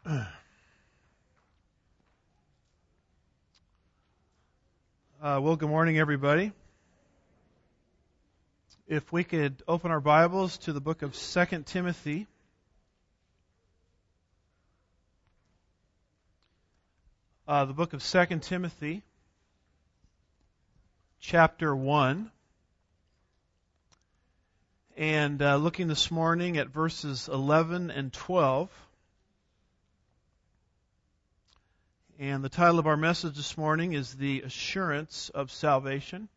Well, good morning, everybody. If we could open our Bibles to the book of 2 Timothy. The book of 2 Timothy, chapter 1. And looking this morning at verses 11 and 12. And the title of our message this morning is The Assurance of Salvation.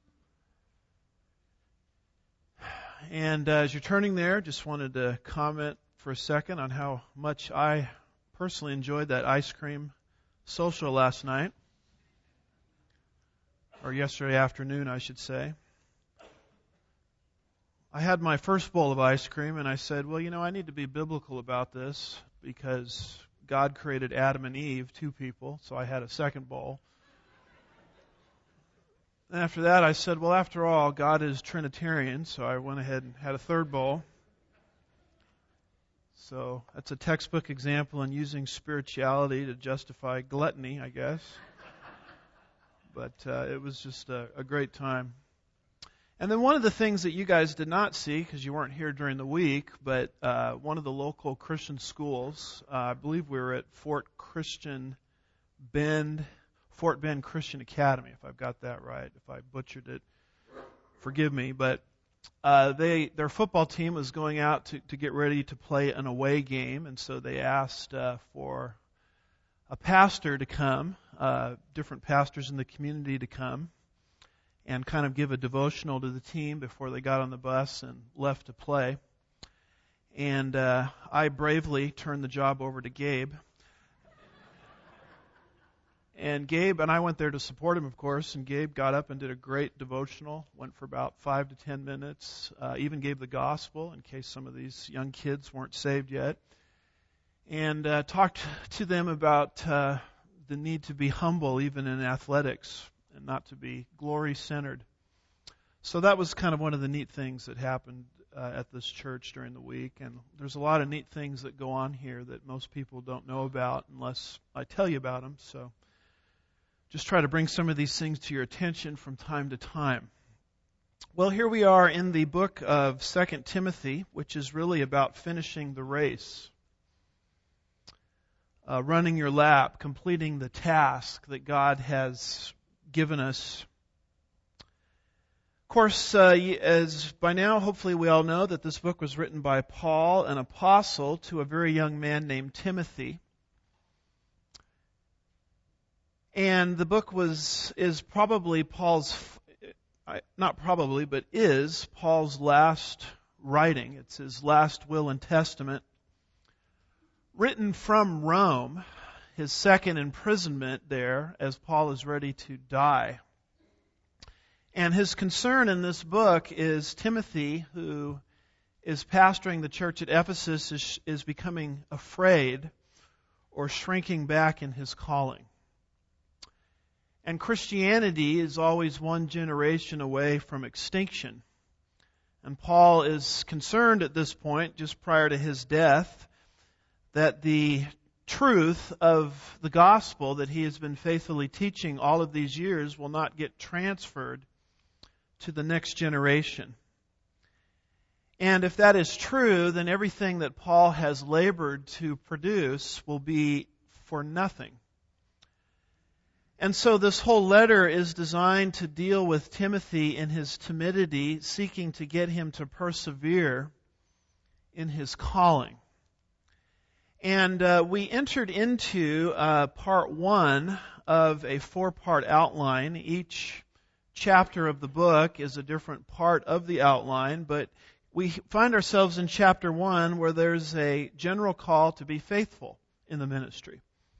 And as you're turning there, just wanted to comment for a second on how much I personally enjoyed that ice cream social last night. Or yesterday afternoon, I should say. I had my first bowl of ice cream and I said, well, I need to be biblical about this because God created Adam and Eve, two people, so I had a second bowl. And after that, I said, well, after all, God is Trinitarian, so I went ahead and had a third bowl. So that's a textbook example in using spirituality to justify gluttony, I guess. But it was just a great time. And then one of the things that you guys did not see, because you weren't here during the week, but one of the local Christian schools, I believe we were at Fort Bend Christian Academy, if I've got that right. If I butchered it, forgive me. But their football team was going out to get ready to play an away game, and so they asked for a pastor to come, different pastors in the community to come, and kind of give a devotional to the team before they got on the bus and left to play. And I bravely turned the job over to Gabe. And Gabe and I went there to support him, of course, and Gabe got up and did a great devotional, went for about 5 to 10 minutes, even gave the gospel in case some of these young kids weren't saved yet, and talked to them about the need to be humble even in athletics, and not to be glory-centered. So that was kind of one of the neat things that happened at this church during the week. And there's a lot of neat things that go on here that most people don't know about unless I tell you about them. So just try to bring some of these things to your attention from time to time. Well, here we are in the book of 2 Timothy, which is really about finishing the race. Running your lap, completing the task that God has given us. Of course, as by now, hopefully we all know that this book was written by Paul, an apostle, to a very young man named Timothy. And the book is probably Paul's, not probably, but is Paul's last writing. It's his last will and testament, written from Rome, his second imprisonment there as Paul is ready to die. And his concern in this book is Timothy, who is pastoring the church at Ephesus, is becoming afraid or shrinking back in his calling. And Christianity is always one generation away from extinction. And Paul is concerned at this point, just prior to his death, that the truth of the gospel that he has been faithfully teaching all of these years will not get transferred to the next generation. And if that is true, then everything that Paul has labored to produce will be for nothing. And so this whole letter is designed to deal with Timothy in his timidity, seeking to get him to persevere in his calling. And we entered into part 1 of a 4-part outline. Each chapter of the book is a different part of the outline, but we find ourselves in chapter 1 where there's a general call to be faithful in the ministry.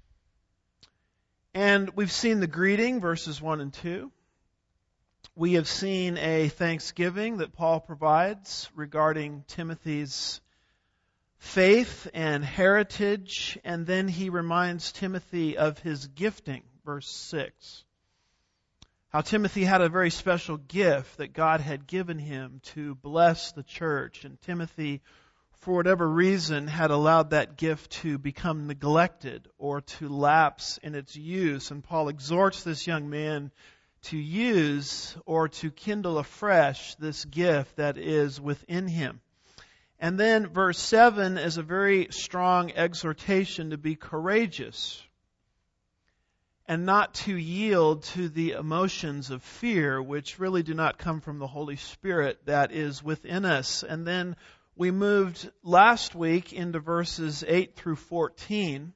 And we've seen the greeting, verses 1 and 2. We have seen a thanksgiving that Paul provides regarding Timothy's faith and heritage, and then he reminds Timothy of his gifting, verse 6. How Timothy had a very special gift that God had given him to bless the church, and Timothy for whatever reason, had allowed that gift to become neglected or to lapse in its use. And Paul exhorts this young man to use or to kindle afresh this gift that is within him. And then verse 7 is a very strong exhortation to be courageous and not to yield to the emotions of fear, which really do not come from the Holy Spirit that is within us. And then we moved last week into verses 8 through 14,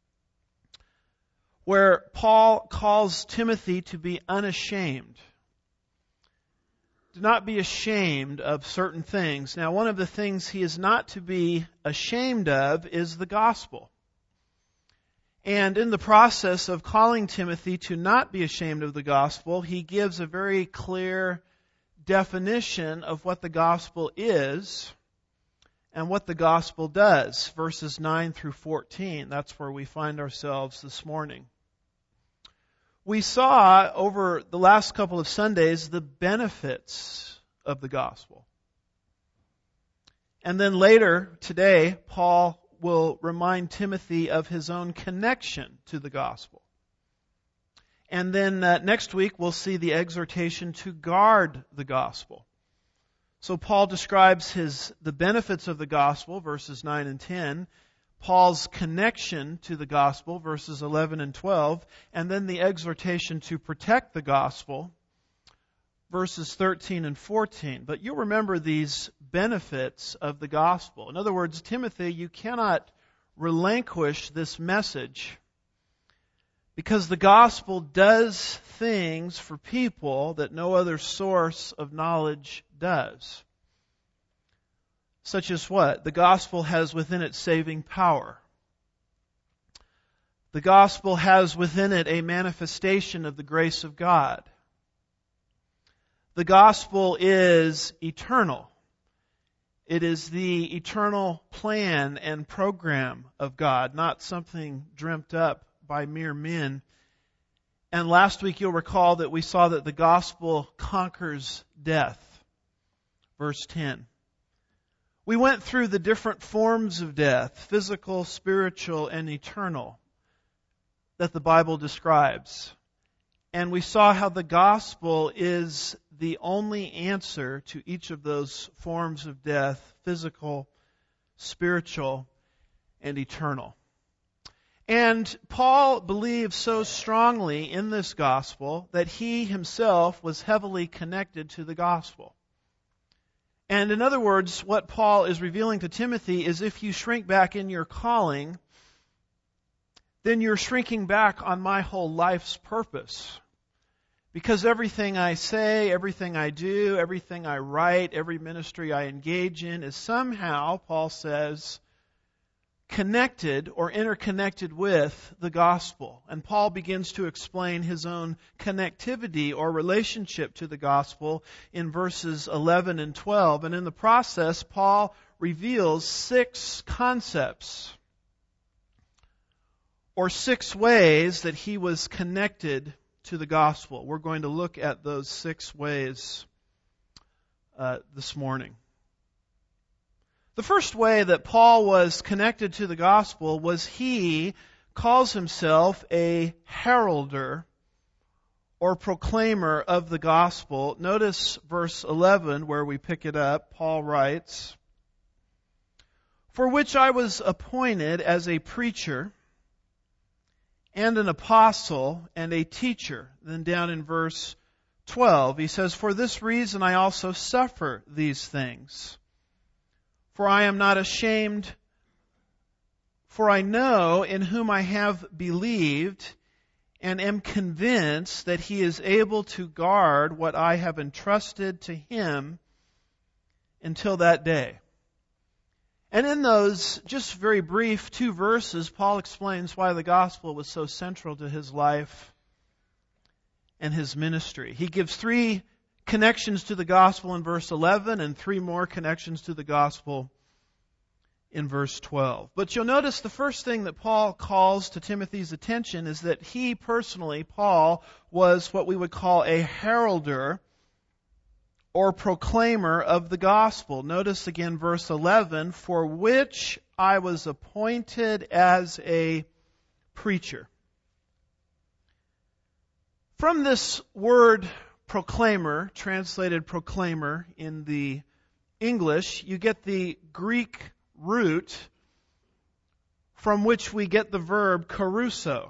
where Paul calls Timothy to be unashamed. Do not be ashamed of certain things. Now, one of the things he is not to be ashamed of is the gospel. And in the process of calling Timothy to not be ashamed of the gospel, he gives a very clear definition of what the gospel is and what the gospel does. Verses 9 through 14, that's where we find ourselves this morning. We saw over the last couple of Sundays the benefits of the gospel. And then later today, Paul will remind Timothy of his own connection to the gospel. And then next week we'll see the exhortation to guard the gospel. So Paul describes the benefits of the gospel, verses 9 and 10, Paul's connection to the gospel, verses 11 and 12, and then the exhortation to protect the gospel, verses 13 and 14. But you'll remember these benefits of the gospel. In other words, Timothy, you cannot relinquish this message because the gospel does things for people that no other source of knowledge does. Such as what? The gospel has within it saving power. The gospel has within it a manifestation of the grace of God. The gospel is eternal. It is the eternal plan and program of God, not something dreamt up by mere men. And last week you'll recall that we saw that the gospel conquers death. Verse 10. We went through the different forms of death, physical, spiritual, and eternal, that the Bible describes. And we saw how the gospel is the only answer to each of those forms of death, physical, spiritual, and eternal. And Paul believed so strongly in this gospel that he himself was heavily connected to the gospel. And in other words, what Paul is revealing to Timothy is if you shrink back in your calling, then you're shrinking back on my whole life's purpose. Because everything I say, everything I do, everything I write, every ministry I engage in is somehow, Paul says, connected or interconnected with the gospel. And Paul begins to explain his own connectivity or relationship to the gospel in verses 11 and 12. And in the process, Paul reveals 6 concepts or 6 ways that he was connected to the gospel. We're going to look at those 6 ways this morning. The first way that Paul was connected to the gospel was he calls himself a heralder or proclaimer of the gospel. Notice verse 11 where we pick it up. Paul writes, "For which I was appointed as a preacher and an apostle and a teacher." Then down in verse 12 he says, "For this reason I also suffer these things. For I am not ashamed, for I know in whom I have believed, and am convinced that He is able to guard what I have entrusted to Him until that day." And in those just very brief 2 verses, Paul explains why the gospel was so central to his life and his ministry. He gives 3 connections to the gospel in verse 11 and 3 more connections to the gospel in verse 12. But you'll notice the first thing that Paul calls to Timothy's attention is that he personally, Paul, was what we would call a heralder or proclaimer of the gospel. Notice again verse 11, for which I was appointed as a preacher. From this word proclaimer, translated proclaimer in the English, you get the Greek root from which we get the verb caruso.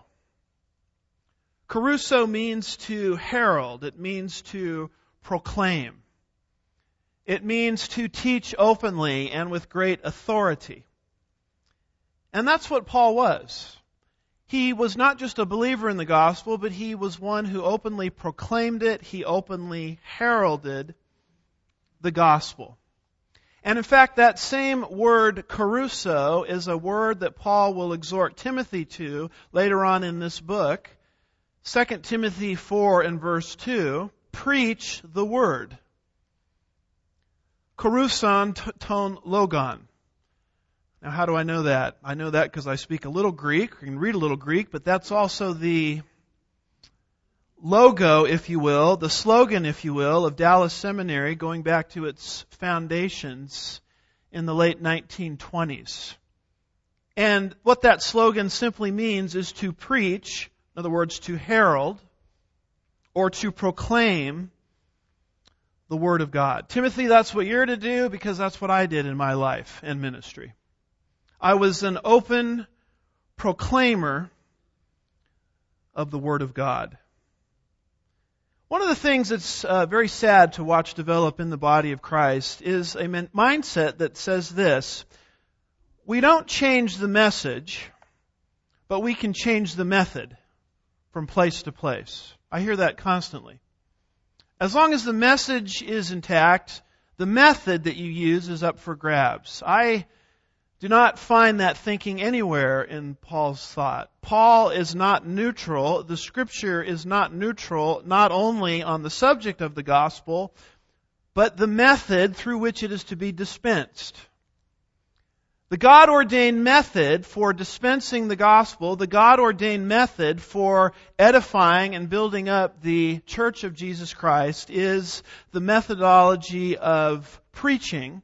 Caruso means to herald. It means to proclaim. It means to teach openly and with great authority. And that's what Paul was. He was not just a believer in the gospel, but he was one who openly proclaimed it. He openly heralded the gospel. And in fact, that same word caruso is a word that Paul will exhort Timothy to later on in this book. 2 Timothy 4 and verse 2, preach the word. Caruson ton logon. Now, how do I know that? I know that because I speak a little Greek, I can read a little Greek, but that's also the logo, if you will, the slogan, if you will, of Dallas Seminary going back to its foundations in the late 1920s. And what that slogan simply means is to preach, in other words, to herald, or to proclaim the Word of God. Timothy, that's what you're to do because that's what I did in my life and ministry. I was an open proclaimer of the Word of God. One of the things that's very sad to watch develop in the body of Christ is a mindset that says this: we don't change the message, but we can change the method from place to place. I hear that constantly. As long as the message is intact, the method that you use is up for grabs. I do not find that thinking anywhere in Paul's thought. Paul is not neutral. The Scripture is not neutral, not only on the subject of the gospel, but the method through which it is to be dispensed. The God-ordained method for dispensing the gospel, the God-ordained method for edifying and building up the Church of Jesus Christ is the methodology of preaching,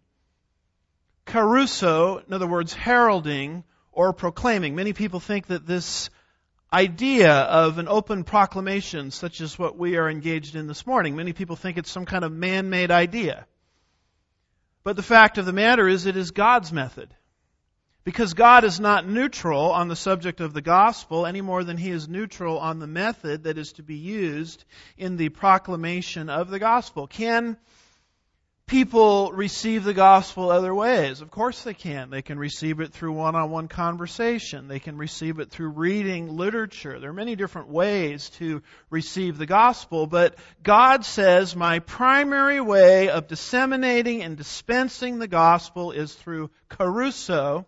caruso, in other words, heralding or proclaiming. Many people think that this idea of an open proclamation, such as what we are engaged in this morning, many people think it's some kind of man-made idea. But the fact of the matter is it is God's method. Because God is not neutral on the subject of the gospel any more than He is neutral on the method that is to be used in the proclamation of the gospel. Can people receive the gospel other ways? Of course they can. They can receive it through one-on-one conversation. They can receive it through reading literature. There are many different ways to receive the gospel, but God says, my primary way of disseminating and dispensing the gospel is through caruso,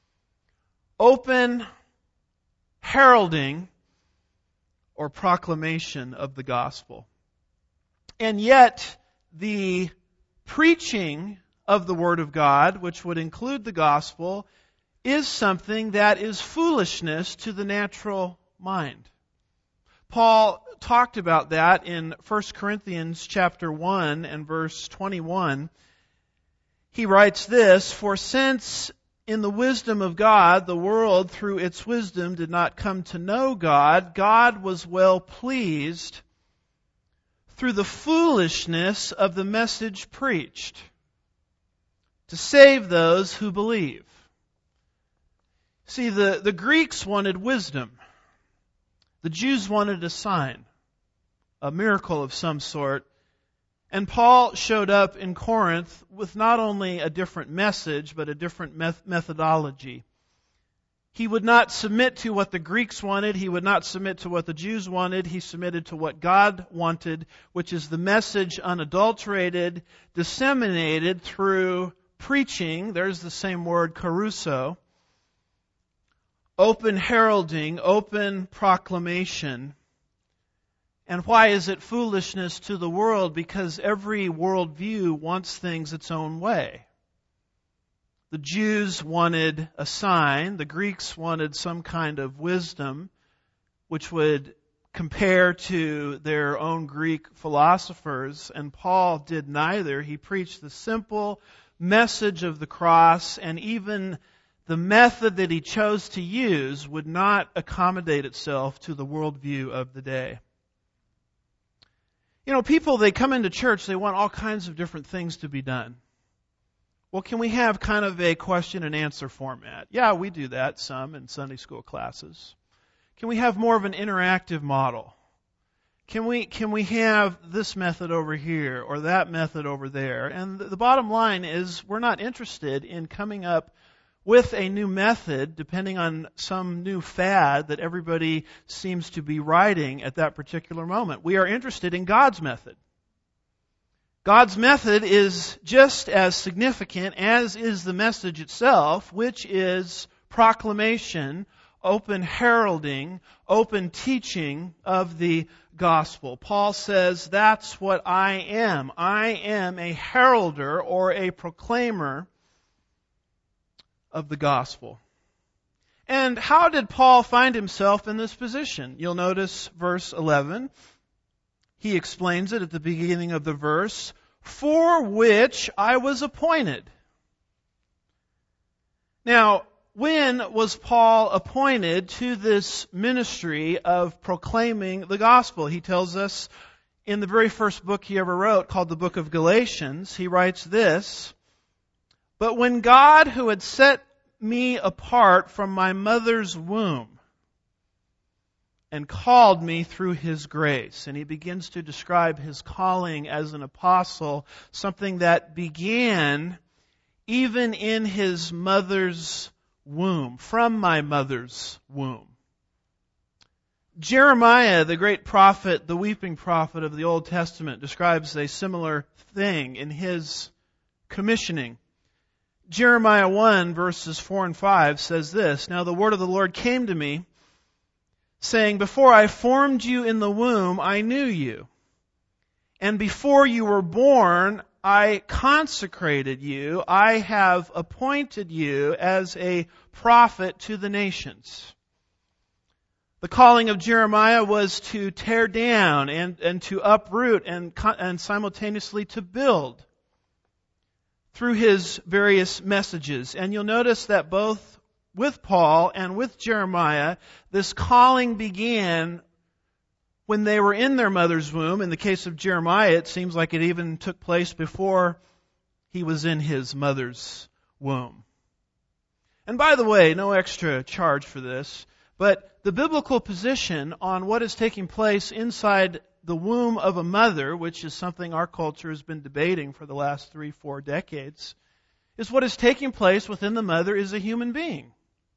open heralding or proclamation of the gospel. And yet, the preaching of the Word of God, which would include the gospel, is something that is foolishness to the natural mind. Paul talked about that in 1 Corinthians chapter 1 and verse 21. He writes this, for since in the wisdom of God, the world through its wisdom did not come to know God, God was well pleased through the foolishness of the message preached to save those who believe. See, the Greeks wanted wisdom. The Jews wanted a sign, a miracle of some sort. And Paul showed up in Corinth with not only a different message, but a different methodology. He would not submit to what the Greeks wanted. He would not submit to what the Jews wanted. He submitted to what God wanted, which is the message unadulterated, disseminated through preaching. There's the same word, caruso. Open heralding, open proclamation. And why is it foolishness to the world? Because every worldview wants things its own way. The Jews wanted a sign. The Greeks wanted some kind of wisdom which would compare to their own Greek philosophers, and Paul did neither. He preached the simple message of the cross, and even the method that he chose to use would not accommodate itself to the worldview of the day. You know, people, they come into church, they want all kinds of different things to be done. Well, can we have kind of a question and answer format? Yeah, we do that some in Sunday school classes. Can we have more of an interactive model? Can we have this method over here or that method over there? And the bottom line is we're not interested in coming up with a new method depending on some new fad that everybody seems to be riding at that particular moment. We are interested in God's method. God's method is just as significant as is the message itself, which is proclamation, open heralding, open teaching of the gospel. Paul says, that's what I am. I am a heralder or a proclaimer of the gospel. And how did Paul find himself in this position? You'll notice verse 11. He explains it at the beginning of the verse, for which I was appointed. Now, when was Paul appointed to this ministry of proclaiming the gospel? He tells us in the very first book he ever wrote, called the book of Galatians, he writes this, but when God, who had set me apart from my mother's womb, and called me through His grace. And he begins to describe his calling as an apostle, something that began even in his mother's womb, from my mother's womb. Jeremiah, the great prophet, the weeping prophet of the Old Testament, describes a similar thing in his commissioning. Jeremiah 1, verses 4 and 5 says this, now the word of the Lord came to me, saying, before I formed you in the womb, I knew you. And before you were born, I consecrated you. I have appointed you as a prophet to the nations. The calling of Jeremiah was to tear down and to uproot and simultaneously to build through his various messages. And you'll notice that both with Paul and with Jeremiah, this calling began when they were in their mother's womb. In the case of Jeremiah, it seems like it even took place before he was in his mother's womb. And by the way, no extra charge for this, but the biblical position on what is taking place inside the womb of a mother, which is something our culture has been debating for the last 3-4 decades, is what is taking place within the mother is a human being.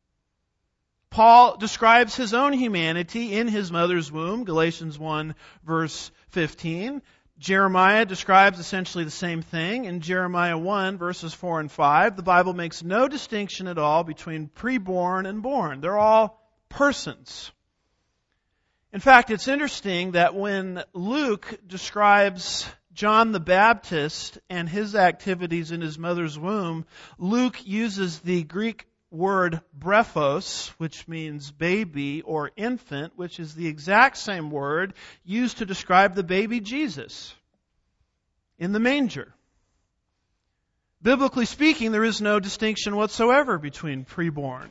Paul describes his own humanity in his mother's womb, Galatians 1, verse 15. Jeremiah describes essentially the same thing in Jeremiah 1, verses 4 and 5. The Bible makes no distinction at all between preborn and born. They're all persons. In fact, it's interesting that when Luke describes John the Baptist and his activities in his mother's womb, Luke uses the Greek word brephos, which means baby or infant, which is the exact same word used to describe the baby Jesus in the manger. Biblically speaking, there is no distinction whatsoever between preborn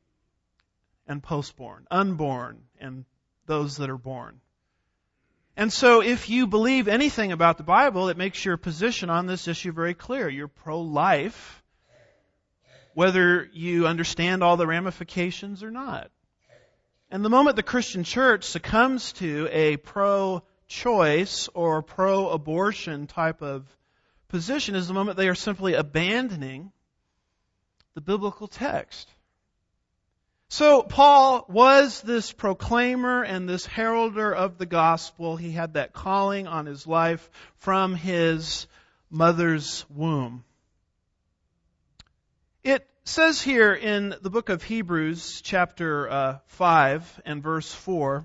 and postborn, unborn and those that are born. And so if you believe anything about the Bible, it makes your position on this issue very clear. You're pro-life, whether you understand all the ramifications or not. And the moment the Christian church succumbs to a pro-choice or pro-abortion type of position is the moment they are simply abandoning the biblical text. So Paul was this proclaimer and this heralder of the gospel. He had that calling on his life from his mother's womb. It says here in the book of Hebrews, chapter 5 and verse 4,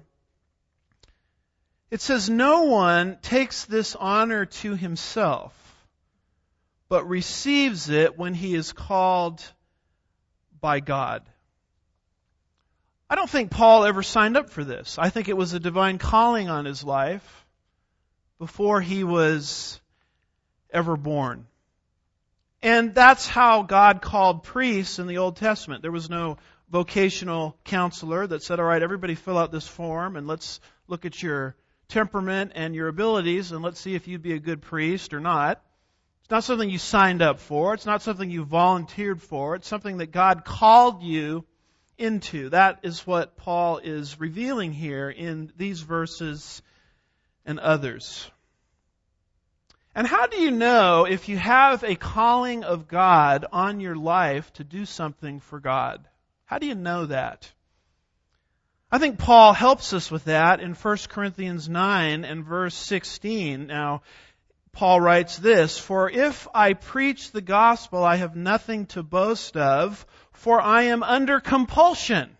it says, no one takes this honor to himself, but receives it when he is called by God. I don't think Paul ever signed up for this. I think it was a divine calling on his life before he was ever born. And that's how God called priests in the Old Testament. There was no vocational counselor that said, all right, everybody fill out this form and let's look at your temperament and your abilities and let's see if you'd be a good priest or not. It's not something you signed up for. It's not something you volunteered for. It's something that God called you into. That is what Paul is revealing here in these verses and others. And how do you know if you have a calling of God on your life to do something for God? How do you know that? I think Paul helps us with that in 1 Corinthians 9 and verse 16. Now, Paul writes this, "For if I preach the gospel, I have nothing to boast of, for I am under compulsion.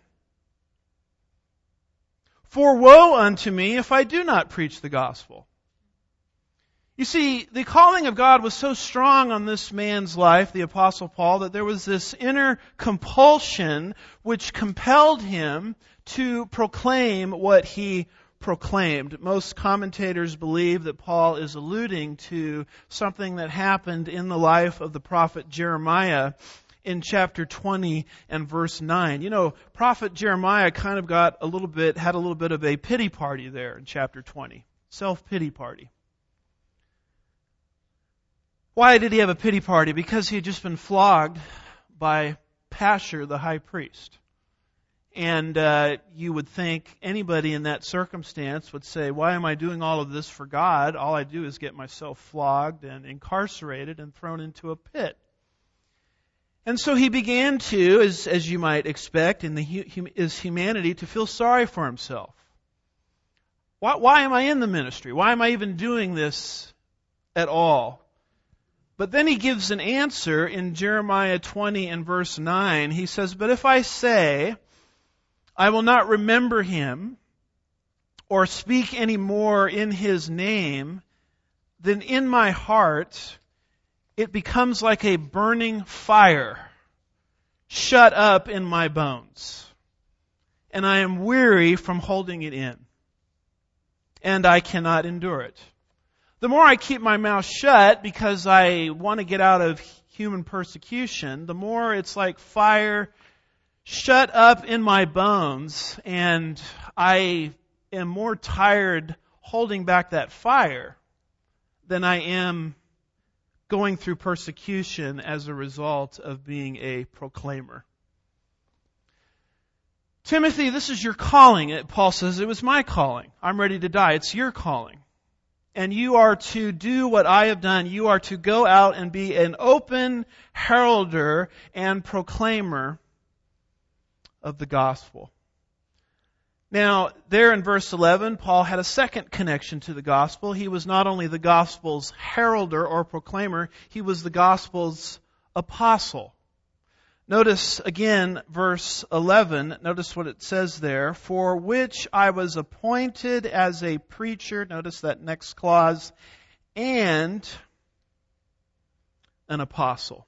For woe unto me if I do not preach the gospel." You see, the calling of God was so strong on this man's life, the Apostle Paul, that there was this inner compulsion which compelled him to proclaim what he proclaimed. Most commentators believe that Paul is alluding to something that happened in the life of the prophet Jeremiah in chapter 20 and verse 9. You know, prophet Jeremiah kind of had a little bit of a pity party there in chapter 20. Self-pity party. Why did he have a pity party? Because he had just been flogged by Pashur, the high priest. And you would think anybody in that circumstance would say, why am I doing all of this for God? All I do is get myself flogged and incarcerated and thrown into a pit. And so he began to, as you might expect in his humanity, to feel sorry for himself. Why am I in the ministry? Why am I even doing this at all? But then he gives an answer in Jeremiah 20 and verse 9. He says, "But if I say, I will not remember him or speak any more in his name, then in my heart it becomes like a burning fire shut up in my bones. And I am weary from holding it in. And I cannot endure it. The more I keep my mouth shut because I want to get out of human persecution, the more it's like fire shut up in my bones, and I am more tired holding back that fire than I am going through persecution as a result of being a proclaimer." Timothy, this is your calling. Paul says, it was my calling. I'm ready to die. It's your calling. And you are to do what I have done. You are to go out and be an open heralder and proclaimer of the gospel. Now, there in verse 11, Paul had a second connection to the gospel. He was not only the gospel's heralder or proclaimer, he was the gospel's apostle. Notice again verse 11, notice what it says there, "For which I was appointed as a preacher," notice that next clause, "and an apostle."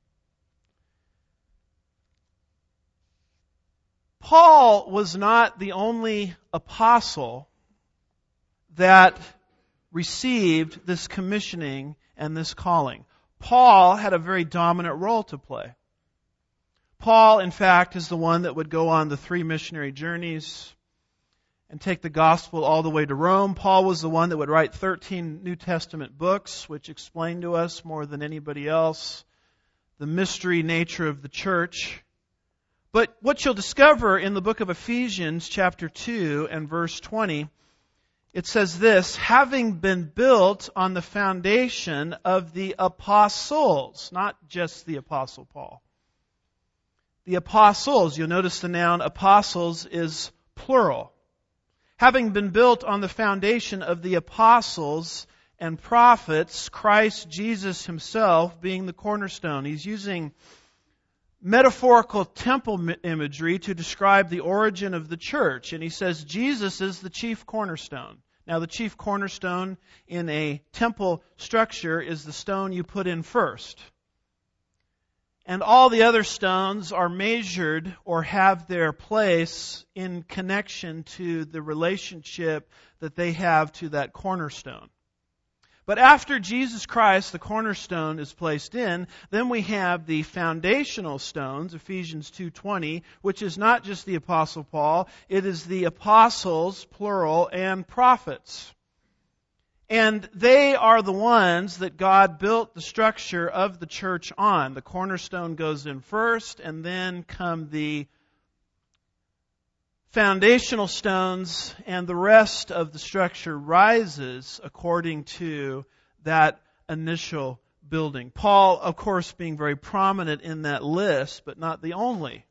Paul was not the only apostle that received this commissioning and this calling. Paul had a very dominant role to play. Paul, in fact, is the one that would go on the 3 missionary journeys and take the gospel all the way to Rome. Paul was the one that would write 13 New Testament books, which explain to us more than anybody else the mystery nature of the church. But what you'll discover in the book of Ephesians, chapter 2 and verse 20, it says this, "Having been built on the foundation of the apostles," not just the Apostle Paul. The apostles, you'll notice the noun apostles is plural. "Having been built on the foundation of the apostles and prophets, Christ Jesus himself being the cornerstone." He's using metaphorical temple imagery to describe the origin of the church. And he says Jesus is the chief cornerstone. Now, the chief cornerstone in a temple structure is the stone you put in first. And all the other stones are measured or have their place in connection to the relationship that they have to that cornerstone. But after Jesus Christ, the cornerstone, is placed in, then we have the foundational stones, Ephesians 2:20, which is not just the Apostle Paul, it is the apostles, plural, and prophets. And they are the ones that God built the structure of the church on. The cornerstone goes in first, and then come the foundational stones, and the rest of the structure rises according to that initial building. Paul, of course, being very prominent in that list, but not the only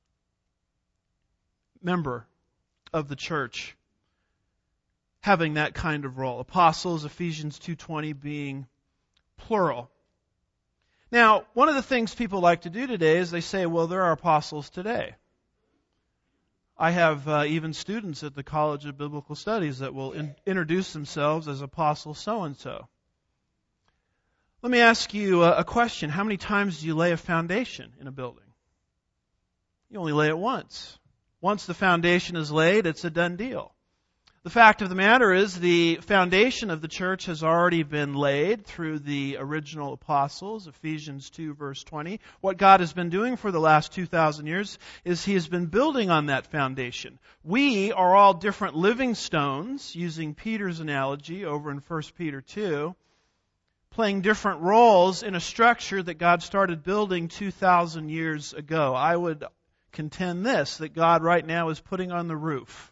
member of the church having that kind of role. Apostles, Ephesians 2:20 being plural. Now, one of the things people like to do today is they say, well, there are apostles today. I have even students at the College of Biblical Studies that will introduce themselves as apostle so-and-so. Let me ask you a question. How many times do you lay a foundation in a building? You only lay it once. Once the foundation is laid, it's a done deal. The fact of the matter is the foundation of the church has already been laid through the original apostles, Ephesians 2 verse 20. What God has been doing for the last 2,000 years is He has been building on that foundation. We are all different living stones, using Peter's analogy over in 1 Peter 2, playing different roles in a structure that God started building 2,000 years ago. I would contend this, that God right now is putting on the roof.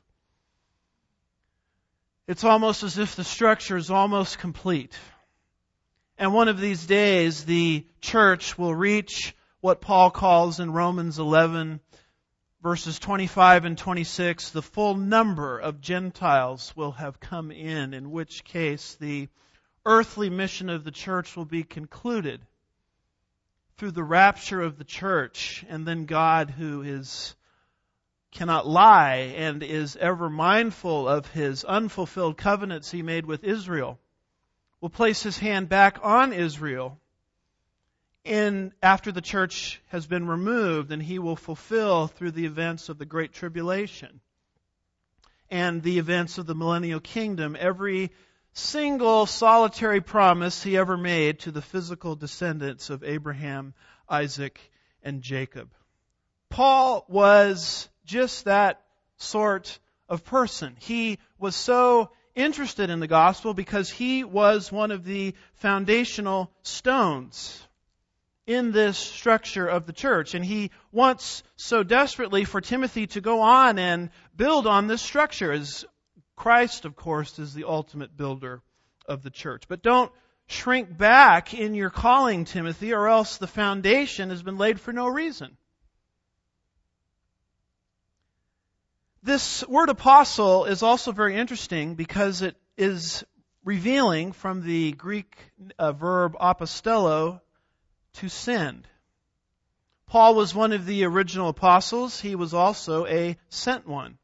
It's almost as if the structure is almost complete. And one of these days, the church will reach what Paul calls in Romans 11, verses 25 and 26, the full number of Gentiles will have come in which case the earthly mission of the church will be concluded through the rapture of the church, and then God, who cannot lie and is ever mindful of His unfulfilled covenants He made with Israel, will place His hand back on Israel after the church has been removed, and He will fulfill through the events of the Great Tribulation and the events of the millennial kingdom every single solitary promise He ever made to the physical descendants of Abraham, Isaac, and Jacob. Paul was just that sort of person. He was so interested in the gospel because he was one of the foundational stones in this structure of the church. And he wants so desperately for Timothy to go on and build on this structure, as Christ, of course, is the ultimate builder of the church. But don't shrink back in your calling, Timothy, or else the foundation has been laid for no reason. This word apostle is also very interesting because it is revealing from the Greek verb apostello, to send. Paul was one of the original apostles. He was also a sent one.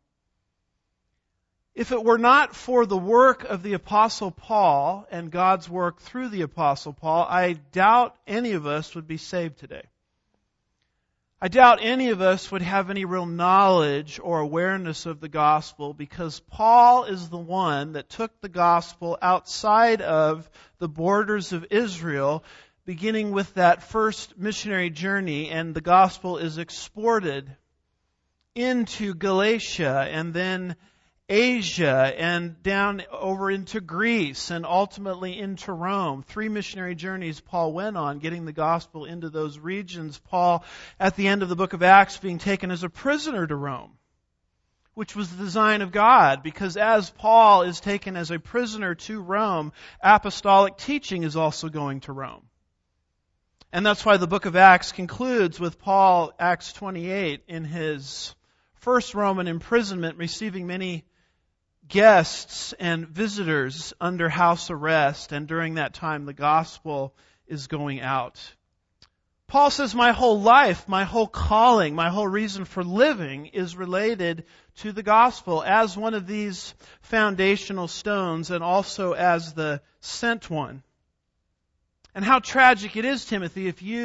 If it were not for the work of the Apostle Paul and God's work through the Apostle Paul, I doubt any of us would be saved today. I doubt any of us would have any real knowledge or awareness of the gospel, because Paul is the one that took the gospel outside of the borders of Israel, beginning with that first missionary journey, and the gospel is exported into Galatia and then Asia and down over into Greece and ultimately into Rome. 3 missionary journeys Paul went on, getting the gospel into those regions. Paul, at the end of the book of Acts, being taken as a prisoner to Rome, which was the design of God, because as Paul is taken as a prisoner to Rome, apostolic teaching is also going to Rome. And that's why the book of Acts concludes with Paul, Acts 28, in his first Roman imprisonment, receiving many guests and visitors under house arrest, and during that time the gospel is going out. Paul says, my whole life, my whole calling, my whole reason for living is related to the gospel as one of these foundational stones and also as the sent one. And how tragic it is, Timothy, if you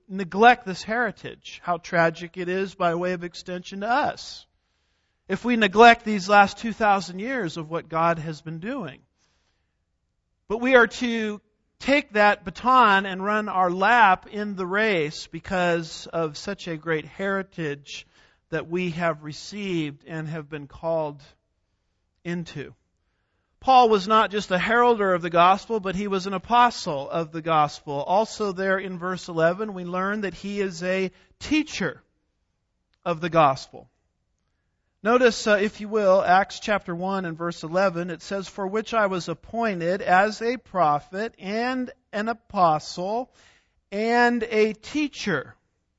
neglect this heritage. How tragic it is by way of extension to us. If we neglect these last 2,000 years of what God has been doing. But we are to take that baton and run our lap in the race because of such a great heritage that we have received and have been called into. Paul was not just a heralder of the gospel, but he was an apostle of the gospel. Also there in verse 11, we learn that he is a teacher of the gospel. Notice, if you will, Acts chapter 1 and verse 11, it says, "For which I was appointed as a prophet and an apostle and a teacher."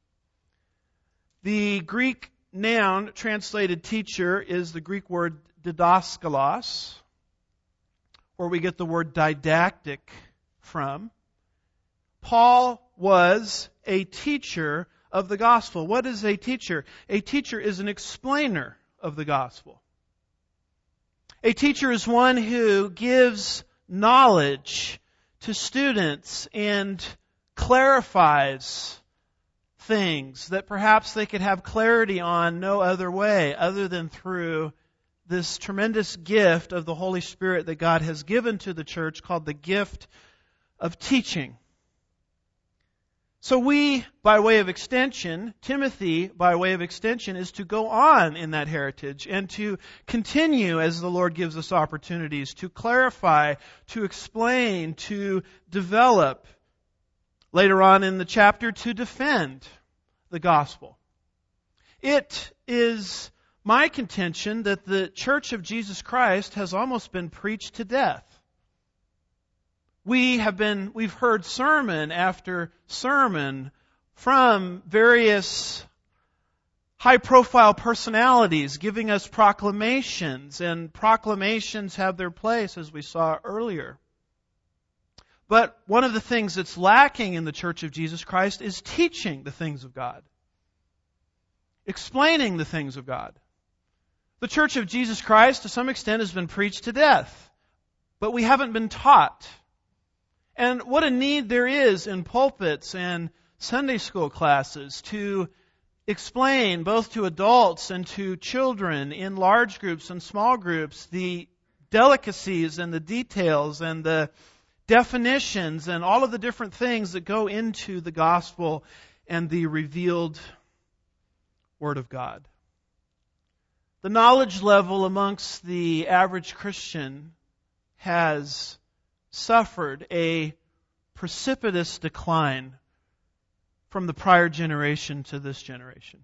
The Greek noun translated teacher is the Greek word didaskalos, where we get the word didactic from. Paul was a teacher of the gospel. What is a teacher? A teacher is an explainer of the gospel. A teacher is one who gives knowledge to students and clarifies things that perhaps they could have clarity on no other way other than through this tremendous gift of the Holy Spirit that God has given to the church called the gift of teaching. So we, by way of extension, Timothy, by way of extension, is to go on in that heritage and to continue as the Lord gives us opportunities to clarify, to explain, to develop. Later on in the chapter, to defend the gospel. It is my contention that the Church of Jesus Christ has almost been preached to death. We've heard sermon after sermon from various high-profile personalities giving us proclamations, and proclamations have their place, as we saw earlier. But one of the things that's lacking in the Church of Jesus Christ is teaching the things of God, explaining the things of God. The Church of Jesus Christ, to some extent, has been preached to death, but we haven't been taught. And what a need there is in pulpits and Sunday school classes to explain both to adults and to children in large groups and small groups the delicacies and the details and the definitions and all of the different things that go into the gospel and the revealed Word of God. The knowledge level amongst the average Christian has suffered a precipitous decline from the prior generation to this generation.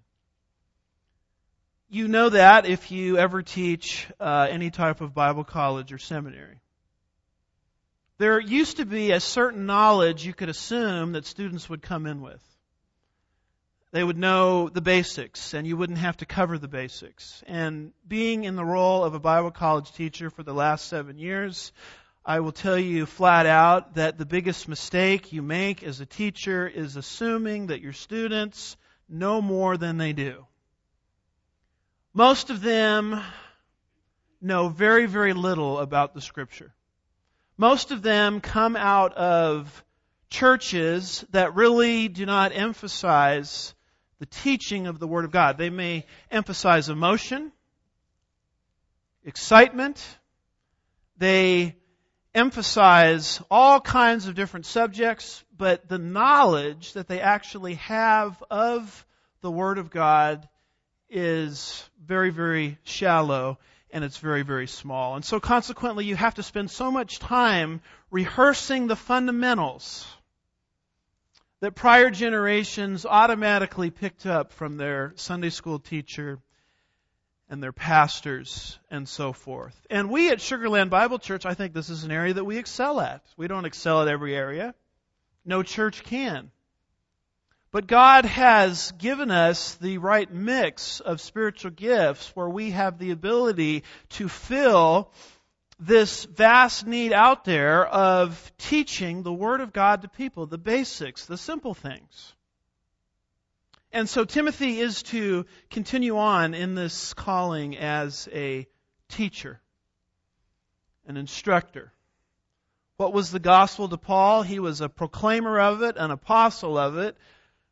You know that if you ever teach any type of Bible college or seminary. There used to be a certain knowledge you could assume that students would come in with. They would know the basics, and you wouldn't have to cover the basics. And being in the role of a Bible college teacher for the last 7 years, I will tell you flat out that the biggest mistake you make as a teacher is assuming that your students know more than they do. Most of them know very, very little about the Scripture. Most of them come out of churches that really do not emphasize the teaching of the Word of God. They may emphasize emotion, excitement. They emphasize all kinds of different subjects, but the knowledge that they actually have of the Word of God is very, very shallow, and it's very, very small. And so consequently, you have to spend so much time rehearsing the fundamentals that prior generations automatically picked up from their Sunday school teacher and their pastors and so forth. And we at Sugarland Bible Church, I think this is an area that we excel at. We don't excel at every area. No church can. But God has given us the right mix of spiritual gifts where we have the ability to fill this vast need out there of teaching the Word of God to people, the basics, the simple things. And so Timothy is to continue on in this calling as a teacher, an instructor. What was the gospel to Paul? He was a proclaimer of it, an apostle of it,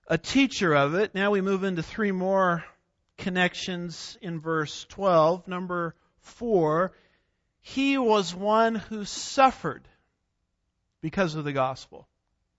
a teacher of it. Now we move into three more connections in verse 12. Number 4, he was one who suffered because of the gospel.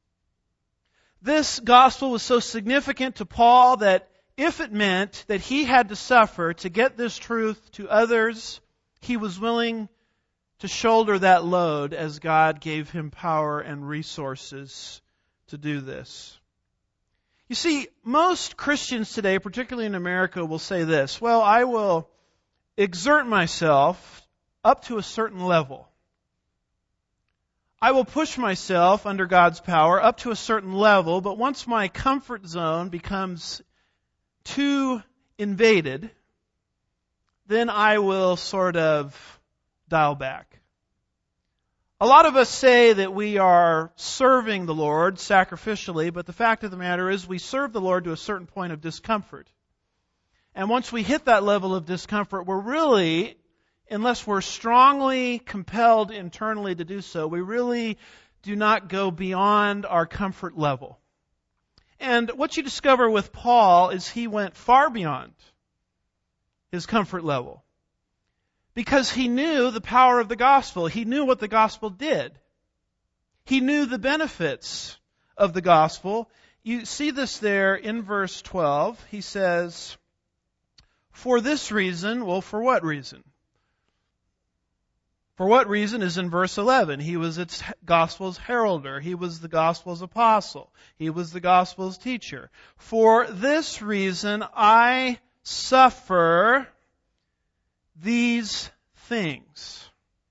This gospel was so significant to Paul that if it meant that he had to suffer to get this truth to others, he was willing to shoulder that load as God gave him power and resources to do this. You see, most Christians today, particularly in America, will say this: well, I will exert myself up to a certain level. I will push myself under God's power up to a certain level, but once my comfort zone becomes too invaded, then I will sort of dial back. A lot of us say that we are serving the Lord sacrificially, but the fact of the matter is we serve the Lord to a certain point of discomfort. And once we hit that level of discomfort, we're really, unless we're strongly compelled internally to do so, we really do not go beyond our comfort level. And what you discover with Paul is he went far beyond his comfort level. Because he knew the power of the gospel. He knew what the gospel did. He knew the benefits of the gospel. You see this there in verse 12. He says, for this reason, well, for what reason? For what reason is in verse 11. He was its gospel's heralder. He was the gospel's apostle. He was the gospel's teacher. For this reason I suffer these things.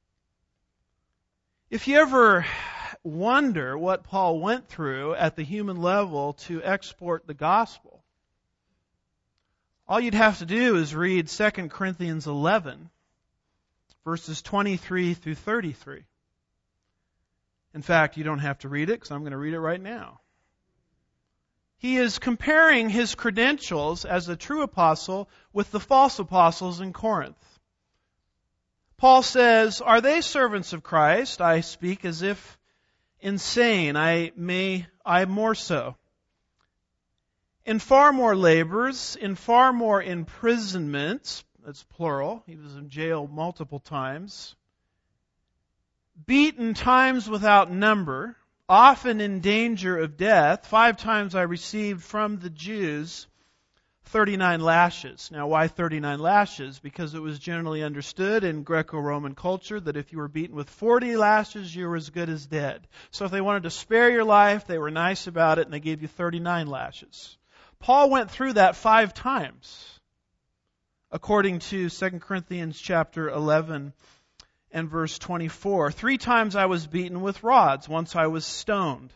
If you ever wonder what Paul went through at the human level to export the gospel, all you'd have to do is read 2 Corinthians 11, verses 23 through 33. In fact, you don't have to read it because I'm going to read it right now. He is comparing his credentials as a true apostle with the false apostles in Corinth. Paul says, are they servants of Christ? I speak as if insane. I more so. In far more labors, in far more imprisonments, that's plural, he was in jail multiple times, beaten times without number, often in danger of death. 5 times I received from the Jews 39 lashes. Now, why 39 lashes? Because it was generally understood in Greco-Roman culture that if you were beaten with 40 lashes, you were as good as dead. So if they wanted to spare your life, they were nice about it and they gave you 39 lashes. Paul went through that 5 times, according to 2 Corinthians chapter 11 and verse 24. 3 times I was beaten with rods. Once I was stoned.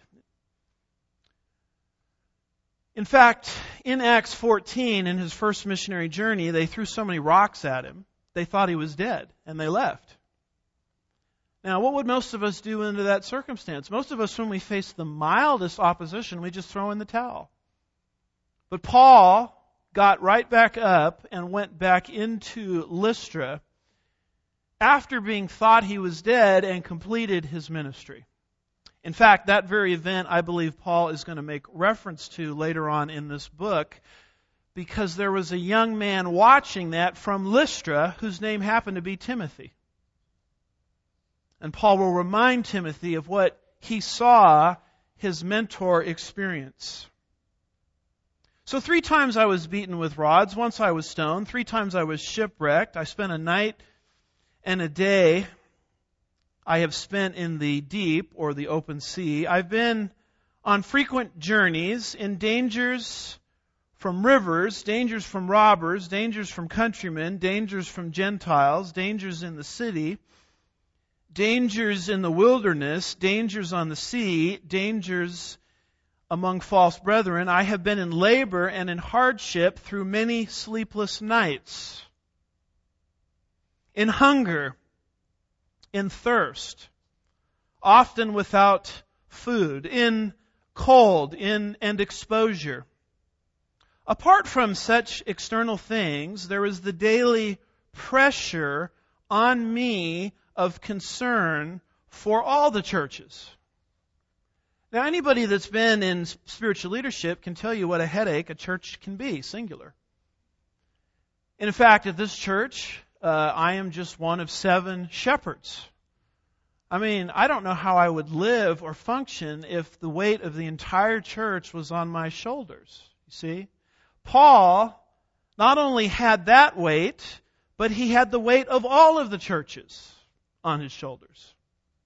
In fact, in Acts 14, in his first missionary journey, they threw so many rocks at him, they thought he was dead, and they left. Now, what would most of us do under that circumstance? Most of us, when we face the mildest opposition, we just throw in the towel. But Paul got right back up and went back into Lystra after being thought he was dead and completed his ministry. In fact, that very event, I believe Paul is going to make reference to later on in this book, because there was a young man watching that from Lystra whose name happened to be Timothy. And Paul will remind Timothy of what he saw his mentor experience. So 3 times I was beaten with rods, once I was stoned, 3 times I was shipwrecked. I spent a night and a day I have spent in the deep or the open sea. I've been on frequent journeys in dangers from rivers, dangers from robbers, dangers from countrymen, dangers from Gentiles, dangers in the city, dangers in the wilderness, dangers on the sea, dangers among false brethren. I have been in labor and in hardship through many sleepless nights, in hunger, in thirst, often without food, in cold, and exposure. Apart from such external things, there is the daily pressure on me of concern for all the churches. Now, anybody that's been in spiritual leadership can tell you what a headache a church can be, singular. In fact, at this church, I am just one of 7 shepherds. I mean, I don't know how I would live or function if the weight of the entire church was on my shoulders. You see? Paul not only had that weight, but he had the weight of all of the churches on his shoulders.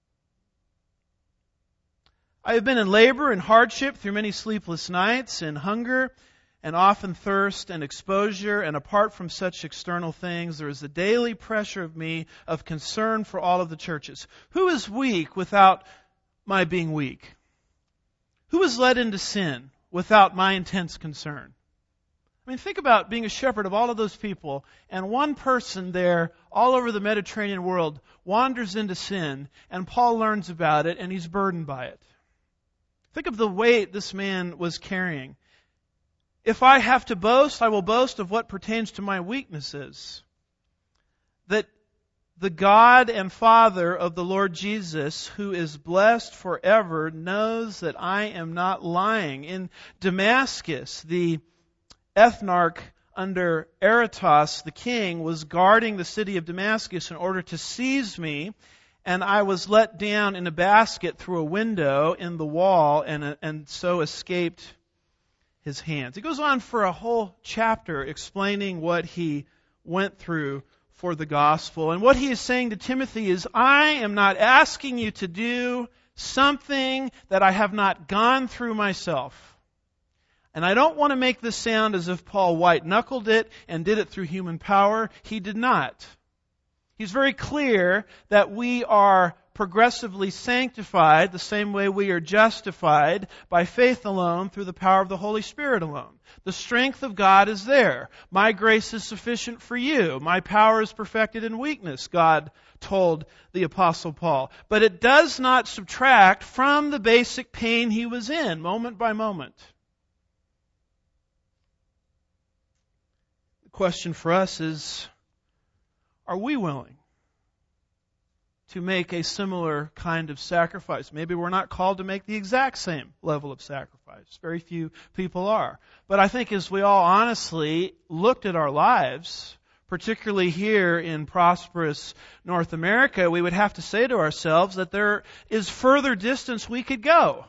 I have been in labor and hardship through many sleepless nights, in hunger and often thirst and exposure, and apart from such external things, there is a daily pressure of me of concern for all of the churches. Who is weak without my being weak? Who is led into sin without my intense concern? I mean, think about being a shepherd of all of those people, and one person there all over the Mediterranean world wanders into sin, and Paul learns about it, and he's burdened by it. Think of the weight this man was carrying. If I have to boast, I will boast of what pertains to my weaknesses. That the God and Father of the Lord Jesus, who is blessed forever, knows that I am not lying. In Damascus, the ethnarch under Aretas, the king, was guarding the city of Damascus in order to seize me, and I was let down in a basket through a window in the wall and so escaped his hands. He goes on for a whole chapter explaining what he went through for the gospel. And what he is saying to Timothy is, I am not asking you to do something that I have not gone through myself. And I don't want to make this sound as if Paul white-knuckled it and did it through human power. He did not. He's very clear that we are progressively sanctified the same way we are justified by faith alone through the power of the Holy Spirit alone. The strength of God is there. My grace is sufficient for you. My power is perfected in weakness, God told the Apostle Paul. But it does not subtract from the basic pain he was in, moment by moment. The question for us is, are we willing to make a similar kind of sacrifice? Maybe we're not called to make the exact same level of sacrifice. Very few people are. But I think as we all honestly looked at our lives, particularly here in prosperous North America, we would have to say to ourselves that there is further distance we could go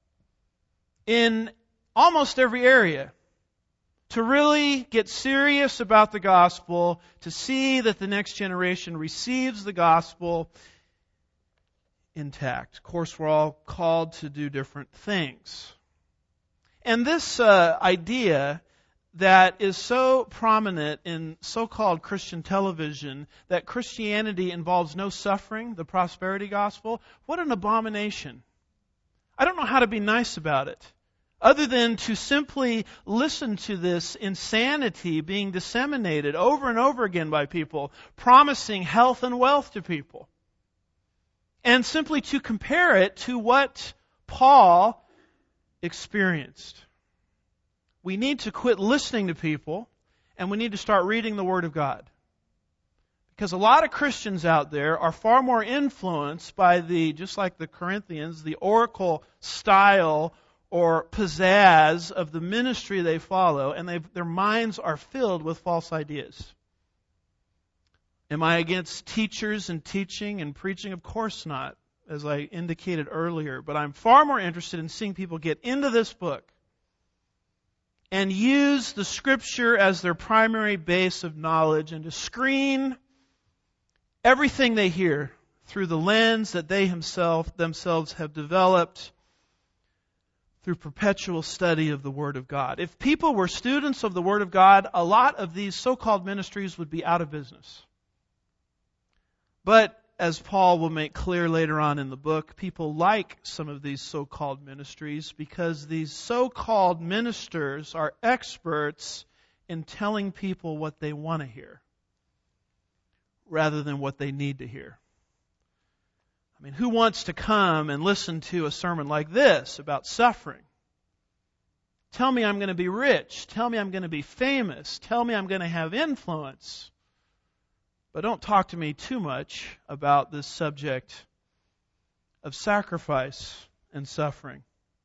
in almost every area to really get serious about the gospel, to see that the next generation receives the gospel intact. Of course, we're all called to do different things. And this idea that is so prominent in so-called Christian television, that Christianity involves no suffering, the prosperity gospel, what an abomination. I don't know how to be nice about it, other than to simply listen to this insanity being disseminated over and over again by people, promising health and wealth to people. And simply to compare it to what Paul experienced. We need to quit listening to people, and we need to start reading the Word of God. Because a lot of Christians out there are far more influenced by just like the Corinthians, the oracle style or pizzazz of the ministry they follow, and their minds are filled with false ideas. Am I against teachers and teaching and preaching? Of course not, as I indicated earlier. But I'm far more interested in seeing people get into this book and use the Scripture as their primary base of knowledge, and to screen everything they hear through the lens that they themselves have developed through perpetual study of the Word of God. If people were students of the Word of God, a lot of these so-called ministries would be out of business. But, as Paul will make clear later on in the book, people like some of these so-called ministries because these so-called ministers are experts in telling people what they want to hear rather than what they need to hear. I mean, who wants to come and listen to a sermon like this about suffering? Tell me I'm going to be rich. Tell me I'm going to be famous. Tell me I'm going to have influence. But don't talk to me too much about this subject of sacrifice and suffering.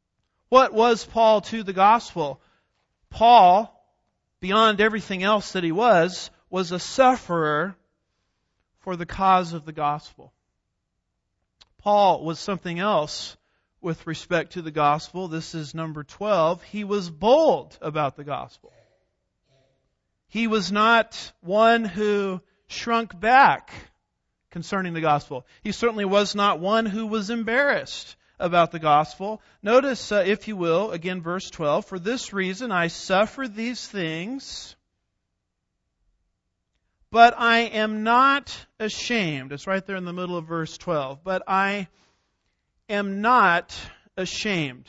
What was Paul to the gospel? Paul, beyond everything else that he was a sufferer for the cause of the gospel. Paul was something else with respect to the gospel. This is number 12. He was bold about the gospel. He was not one who shrunk back concerning the gospel. He certainly was not one who was embarrassed about the gospel. Notice, if you will, again, verse 12, "For this reason I suffer these things, but I am not ashamed." It's right there in the middle of verse 12. But I am not ashamed.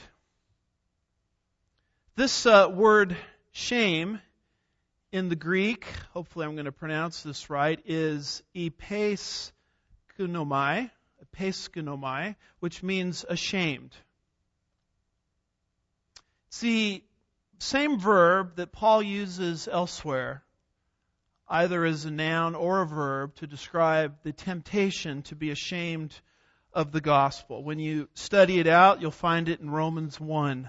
This word shame in the Greek, hopefully I'm going to pronounce this right, is epeskunomai, which means ashamed. It's the same verb that Paul uses elsewhere, either as a noun or a verb, to describe the temptation to be ashamed of the gospel. When you study it out, you'll find it in Romans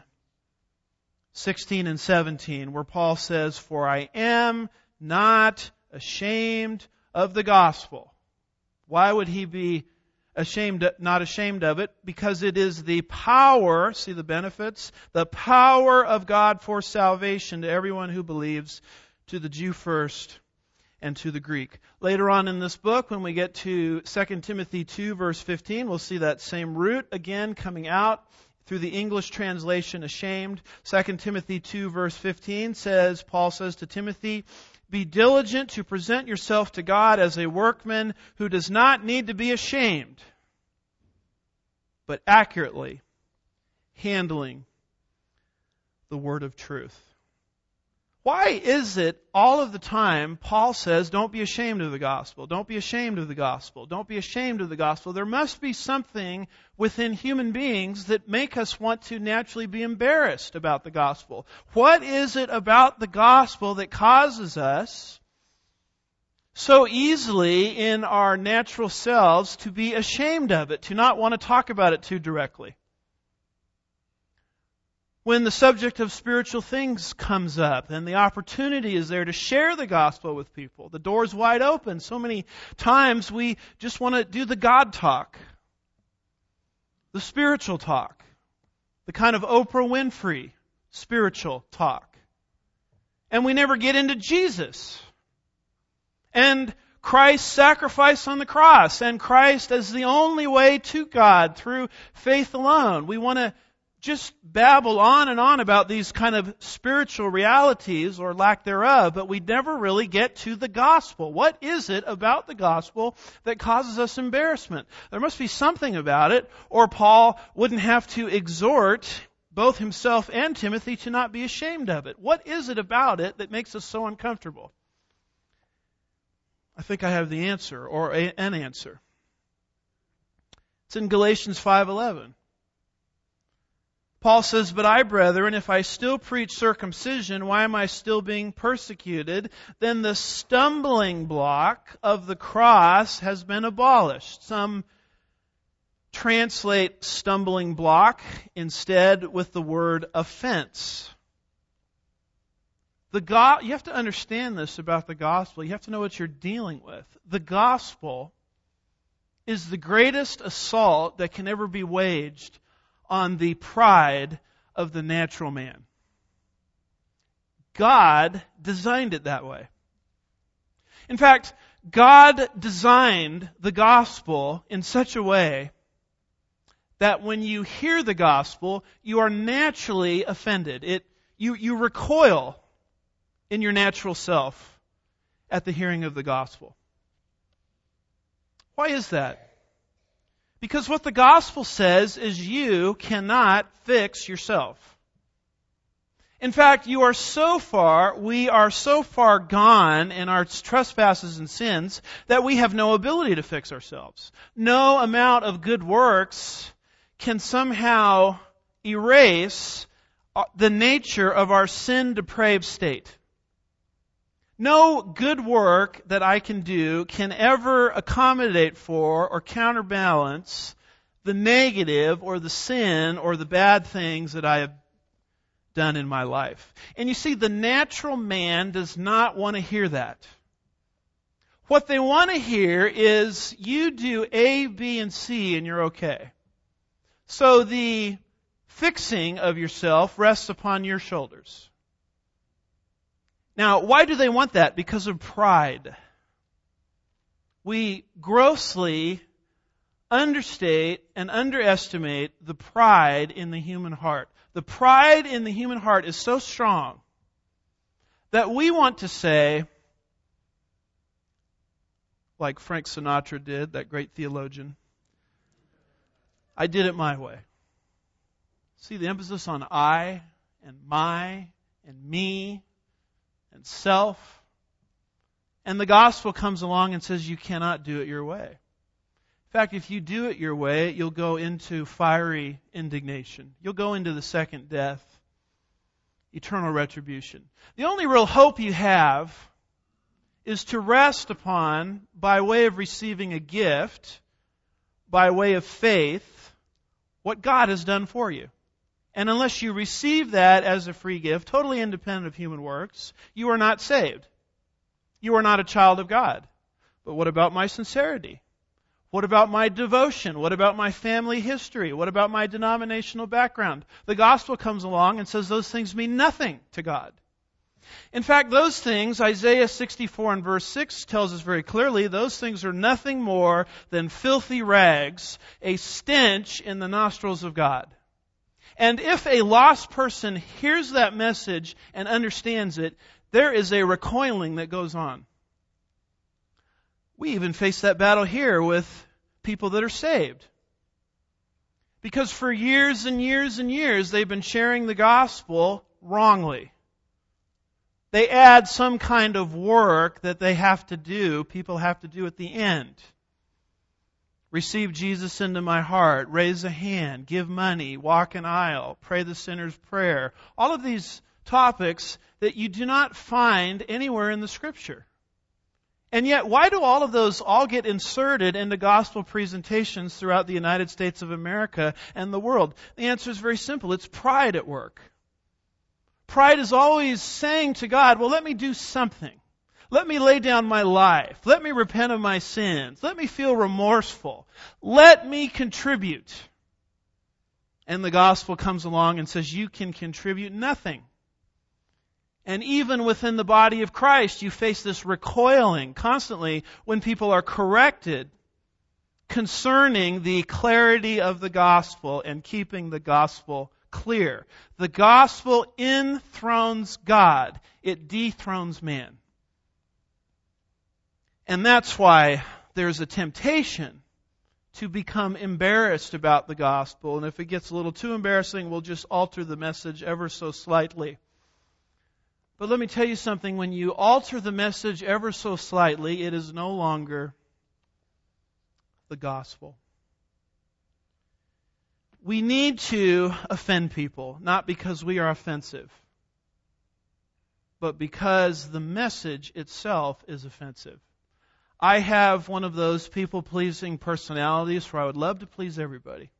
1:16 and 17, where Paul says, "For I am not ashamed of the gospel." Why would he be not ashamed of it? Because it is the power, see the benefits, the power of God for salvation to everyone who believes, to the Jew first, and to the Greek. Later on in this book, when we get to 2 Timothy 2, verse 15, we'll see that same root again coming out through the English translation, ashamed. 2 Timothy 2, verse 15 says, Paul says to Timothy, "Be diligent to present yourself to God as a workman who does not need to be ashamed, but accurately handling the word of truth." Why is it all of the time Paul says, don't be ashamed of the gospel, don't be ashamed of the gospel, don't be ashamed of the gospel? There must be something within human beings that make us want to naturally be embarrassed about the gospel. What is it about the gospel that causes us so easily in our natural selves to be ashamed of it, to not want to talk about it too directly? When the subject of spiritual things comes up and the opportunity is there to share the gospel with people, the door's wide open. So many times we just want to do the God talk, the spiritual talk, the kind of Oprah Winfrey spiritual talk. And we never get into Jesus and Christ's sacrifice on the cross and Christ as the only way to God through faith alone. We want to just babble on and on about these kind of spiritual realities or lack thereof, but we never really get to the gospel. What is it about the gospel that causes us embarrassment? There must be something about it, or Paul wouldn't have to exhort both himself and Timothy to not be ashamed of it. What is it about it that makes us so uncomfortable? I think I have the answer, or an answer. It's in Galatians 5:11. Paul says, "But I, brethren, if I still preach circumcision, why am I still being persecuted? Then the stumbling block of the cross has been abolished." Some translate stumbling block instead with the word offense. You have to understand this about the gospel. You have to know what you're dealing with. The gospel is the greatest assault that can ever be waged on the pride of the natural man. God designed it that way. In fact, God designed the gospel in such a way that when you hear the gospel, you are naturally offended. You recoil in your natural self at the hearing of the gospel. Why is that? Because what the gospel says is you cannot fix yourself. In fact, we are so far gone in our trespasses and sins that we have no ability to fix ourselves. No amount of good works can somehow erase the nature of our sin-depraved state. No good work that I can do can ever accommodate for or counterbalance the negative or the sin or the bad things that I have done in my life. And you see, the natural man does not want to hear that. What they want to hear is you do A, B, and C and you're okay. So the fixing of yourself rests upon your shoulders. Now, why do they want that? Because of pride. We grossly understate and underestimate the pride in the human heart. The pride in the human heart is so strong that we want to say, like Frank Sinatra did, that great theologian, I did it my way. See the emphasis on I and my and me and self. And the gospel comes along and says you cannot do it your way. In fact, if you do it your way, you'll go into fiery indignation. You'll go into the second death, eternal retribution. The only real hope you have is to rest upon, by way of receiving a gift, by way of faith, what God has done for you. And unless you receive that as a free gift, totally independent of human works, you are not saved. You are not a child of God. But what about my sincerity? What about my devotion? What about my family history? What about my denominational background? The gospel comes along and says those things mean nothing to God. In fact, those things, Isaiah 64 and verse 6 tells us very clearly, those things are nothing more than filthy rags, a stench in the nostrils of God. And if a lost person hears that message and understands it, there is a recoiling that goes on. We even face that battle here with people that are saved. Because for years and years and years, they've been sharing the gospel wrongly. They add some kind of work that they have to do, people have to do at the end. Receive Jesus into my heart, raise a hand, give money, walk an aisle, pray the sinner's prayer. All of these topics that you do not find anywhere in the Scripture. And yet, why do all of those all get inserted into gospel presentations throughout the United States of America and the world? The answer is very simple. It's pride at work. Pride is always saying to God, well, let me do something. Let me lay down my life. Let me repent of my sins. Let me feel remorseful. Let me contribute. And the gospel comes along and says, you can contribute nothing. And even within the body of Christ, you face this recoiling constantly when people are corrected concerning the clarity of the gospel and keeping the gospel clear. The gospel enthrones God. It dethrones man. And that's why there's a temptation to become embarrassed about the gospel. And if it gets a little too embarrassing, we'll just alter the message ever so slightly. But let me tell you something. When you alter the message ever so slightly, it is no longer the gospel. We need to offend people, not because we are offensive, but because the message itself is offensive. I have one of those people-pleasing personalities where I would love to please everybody.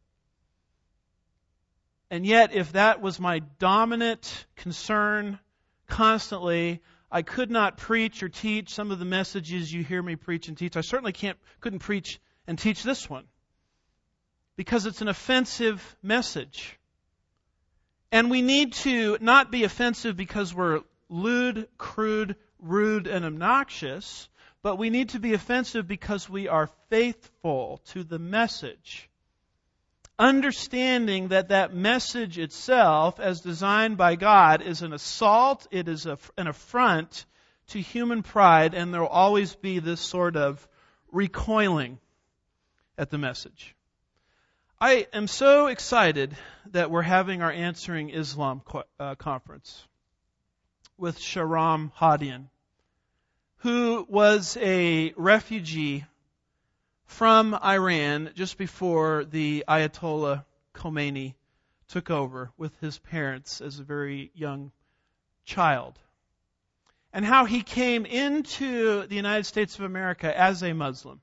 And yet, if that was my dominant concern constantly, I could not preach or teach some of the messages you hear me preach and teach. I certainly couldn't preach and teach this one, because it's an offensive message. And we need to not be offensive because we're lewd, crude, rude, and obnoxious, but we need to be offensive because we are faithful to the message. Understanding that that message itself, as designed by God, is an assault, it is an affront to human pride, and there will always be this sort of recoiling at the message. I am so excited that we're having our Answering Islam conference with Shahram Hadian, who was a refugee from Iran just before the Ayatollah Khomeini took over with his parents as a very young child. And how he came into the United States of America as a Muslim.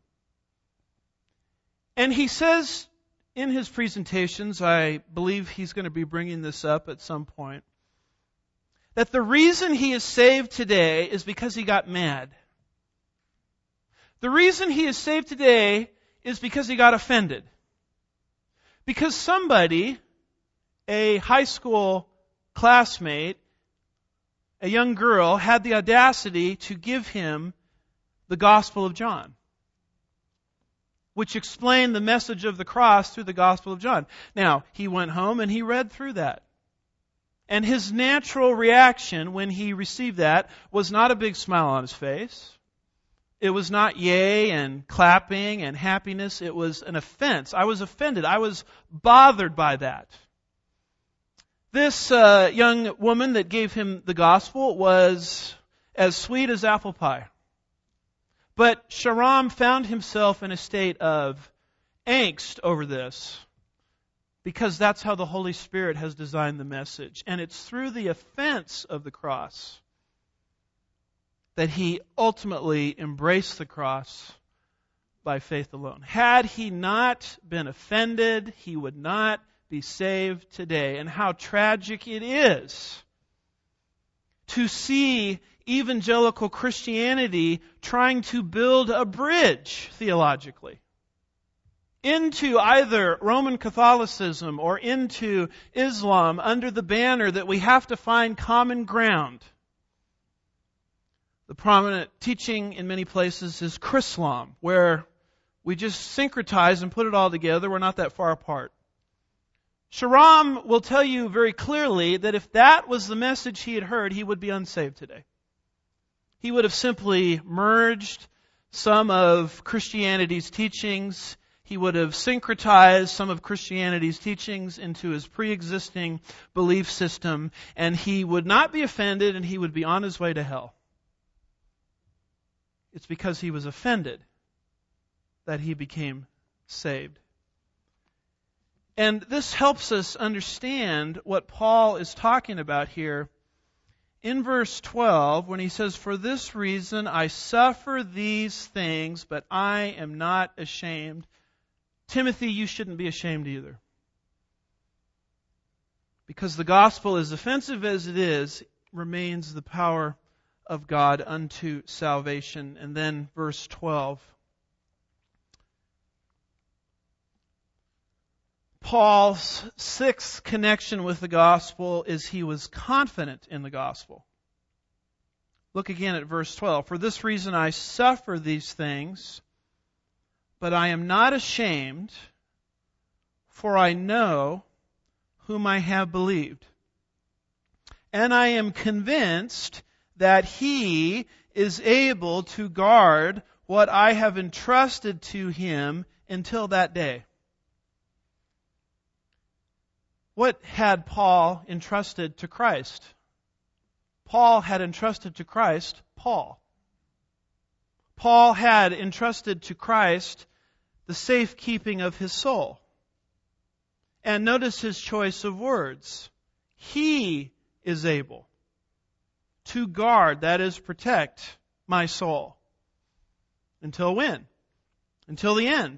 And he says in his presentations, I believe he's going to be bringing this up at some point, that the reason he is saved today is because he got mad. The reason he is saved today is because he got offended. Because somebody, a high school classmate, a young girl, had the audacity to give him the Gospel of John, which explained the message of the cross through the Gospel of John. Now, he went home and he read through that. And his natural reaction when he received that was not a big smile on his face. It was not yay and clapping and happiness. It was an offense. I was offended. I was bothered by that. This young woman that gave him the gospel was as sweet as apple pie. But Sharam found himself in a state of angst over this, because that's how the Holy Spirit has designed the message. And it's through the offense of the cross that he ultimately embraced the cross by faith alone. Had he not been offended, he would not be saved today. And how tragic it is to see evangelical Christianity trying to build a bridge theologically into either Roman Catholicism or into Islam under the banner that we have to find common ground. The prominent teaching in many places is Chrislam, where we just syncretize and put it all together. We're not that far apart. Sharam will tell you very clearly that if that was the message he had heard, he would be unsaved today. He would have simply merged some of Christianity's teachings. He would have syncretized some of Christianity's teachings into his pre-existing belief system, and he would not be offended, and he would be on his way to hell. It's because he was offended that he became saved. And this helps us understand what Paul is talking about here in verse 12 when he says, "For this reason I suffer these things, but I am not ashamed." Timothy, you shouldn't be ashamed either. Because the gospel, as offensive as it is, remains the power of God unto salvation. And then verse 12. Paul's sixth connection with the gospel is he was confident in the gospel. Look again at verse 12. "For this reason I suffer these things, but I am not ashamed, for I know whom I have believed. And I am convinced that He is able to guard what I have entrusted to Him until that day." What had Paul entrusted to Christ? Paul had entrusted to Christ Paul. Paul had entrusted to Christ the safekeeping of his soul. And notice his choice of words. He is able to guard, that is, protect my soul. Until when? Until the end.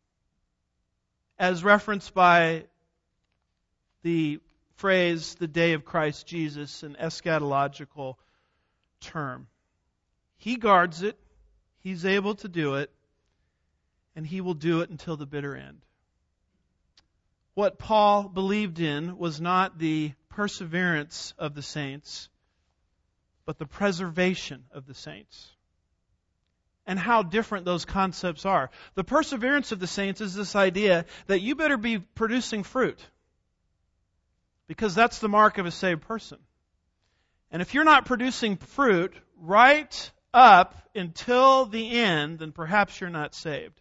As referenced by the phrase, the day of Christ Jesus, an eschatological term. He guards it. He's able to do it. And He will do it until the bitter end. What Paul believed in was not the perseverance of the saints, but the preservation of the saints. And how different those concepts are. The perseverance of the saints is this idea that you better be producing fruit, because that's the mark of a saved person. And if you're not producing fruit right up until the end, then perhaps you're not saved.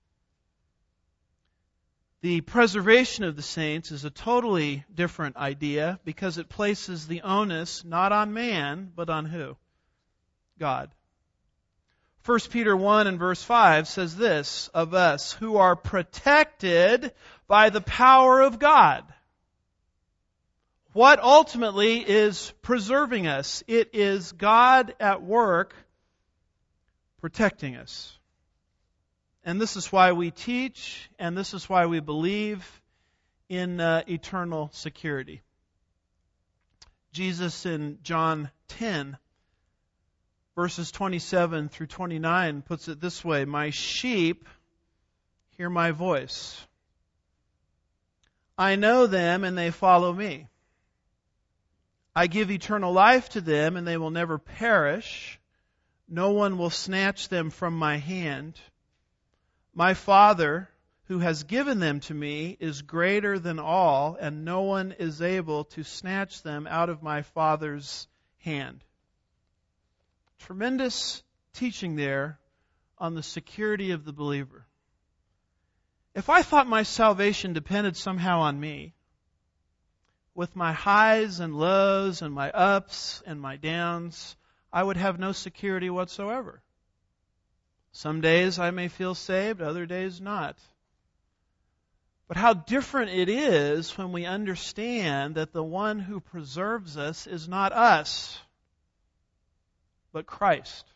The preservation of the saints is a totally different idea, because it places the onus not on man, but on who? God. 1 Peter 1 and verse 5 says this of us, who are protected by the power of God. What ultimately is preserving us? It is God at work protecting us. And this is why we teach, and this is why we believe in eternal security. Jesus in John 10, verses 27 through 29, puts it this way: "My sheep hear my voice. I know them and they follow me. I give eternal life to them and they will never perish. No one will snatch them from my hand. My Father, who has given them to me, is greater than all, and no one is able to snatch them out of my Father's hand." Tremendous teaching there on the security of the believer. If I thought my salvation depended somehow on me, with my highs and lows and my ups and my downs, I would have no security whatsoever. Some days I may feel saved, other days not. But how different it is when we understand that the one who preserves us is not us, but Christ.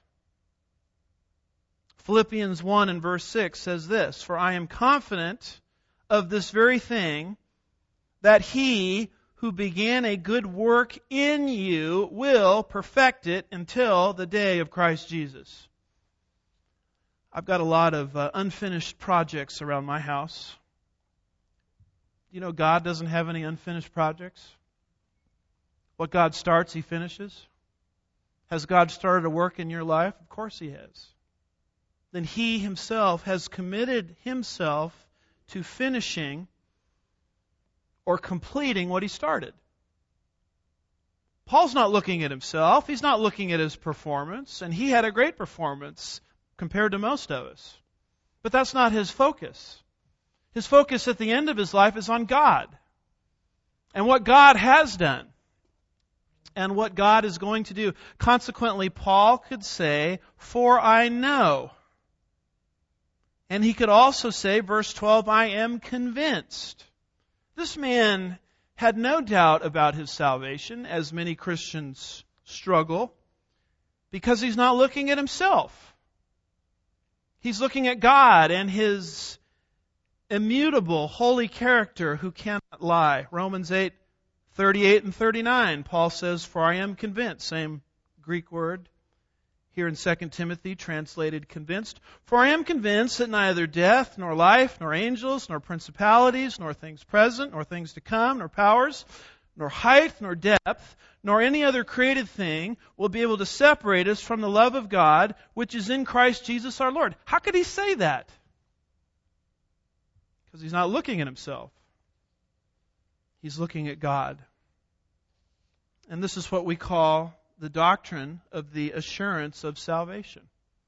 Philippians 1 and verse 6 says this: "For I am confident of this very thing, that He who began a good work in you will perfect it until the day of Christ Jesus." I've got a lot of unfinished projects around my house. You know, God doesn't have any unfinished projects. What God starts, He finishes. Has God started a work in your life? Of course He has. Then He Himself has committed Himself to finishing or completing what He started. Paul's not looking at himself. He's not looking at his performance. And he had a great performance compared to most of us. But that's not his focus. His focus at the end of his life is on God and what God has done and what God is going to do. Consequently, Paul could say, "For I know." And he could also say, verse 12, "I am convinced." This man had no doubt about his salvation, as many Christians struggle, because he's not looking at himself. He's looking at God and His immutable, holy character who cannot lie. Romans 8, 38 and 39, Paul says, "For I am convinced," same Greek word here in 2 Timothy, translated convinced. "For I am convinced that neither death, nor life, nor angels, nor principalities, nor things present, nor things to come, nor powers, nor height, nor depth, nor any other created thing will be able to separate us from the love of God, which is in Christ Jesus our Lord." How could he say that? Because he's not looking at himself. He's looking at God. And this is what we call the doctrine of the assurance of salvation.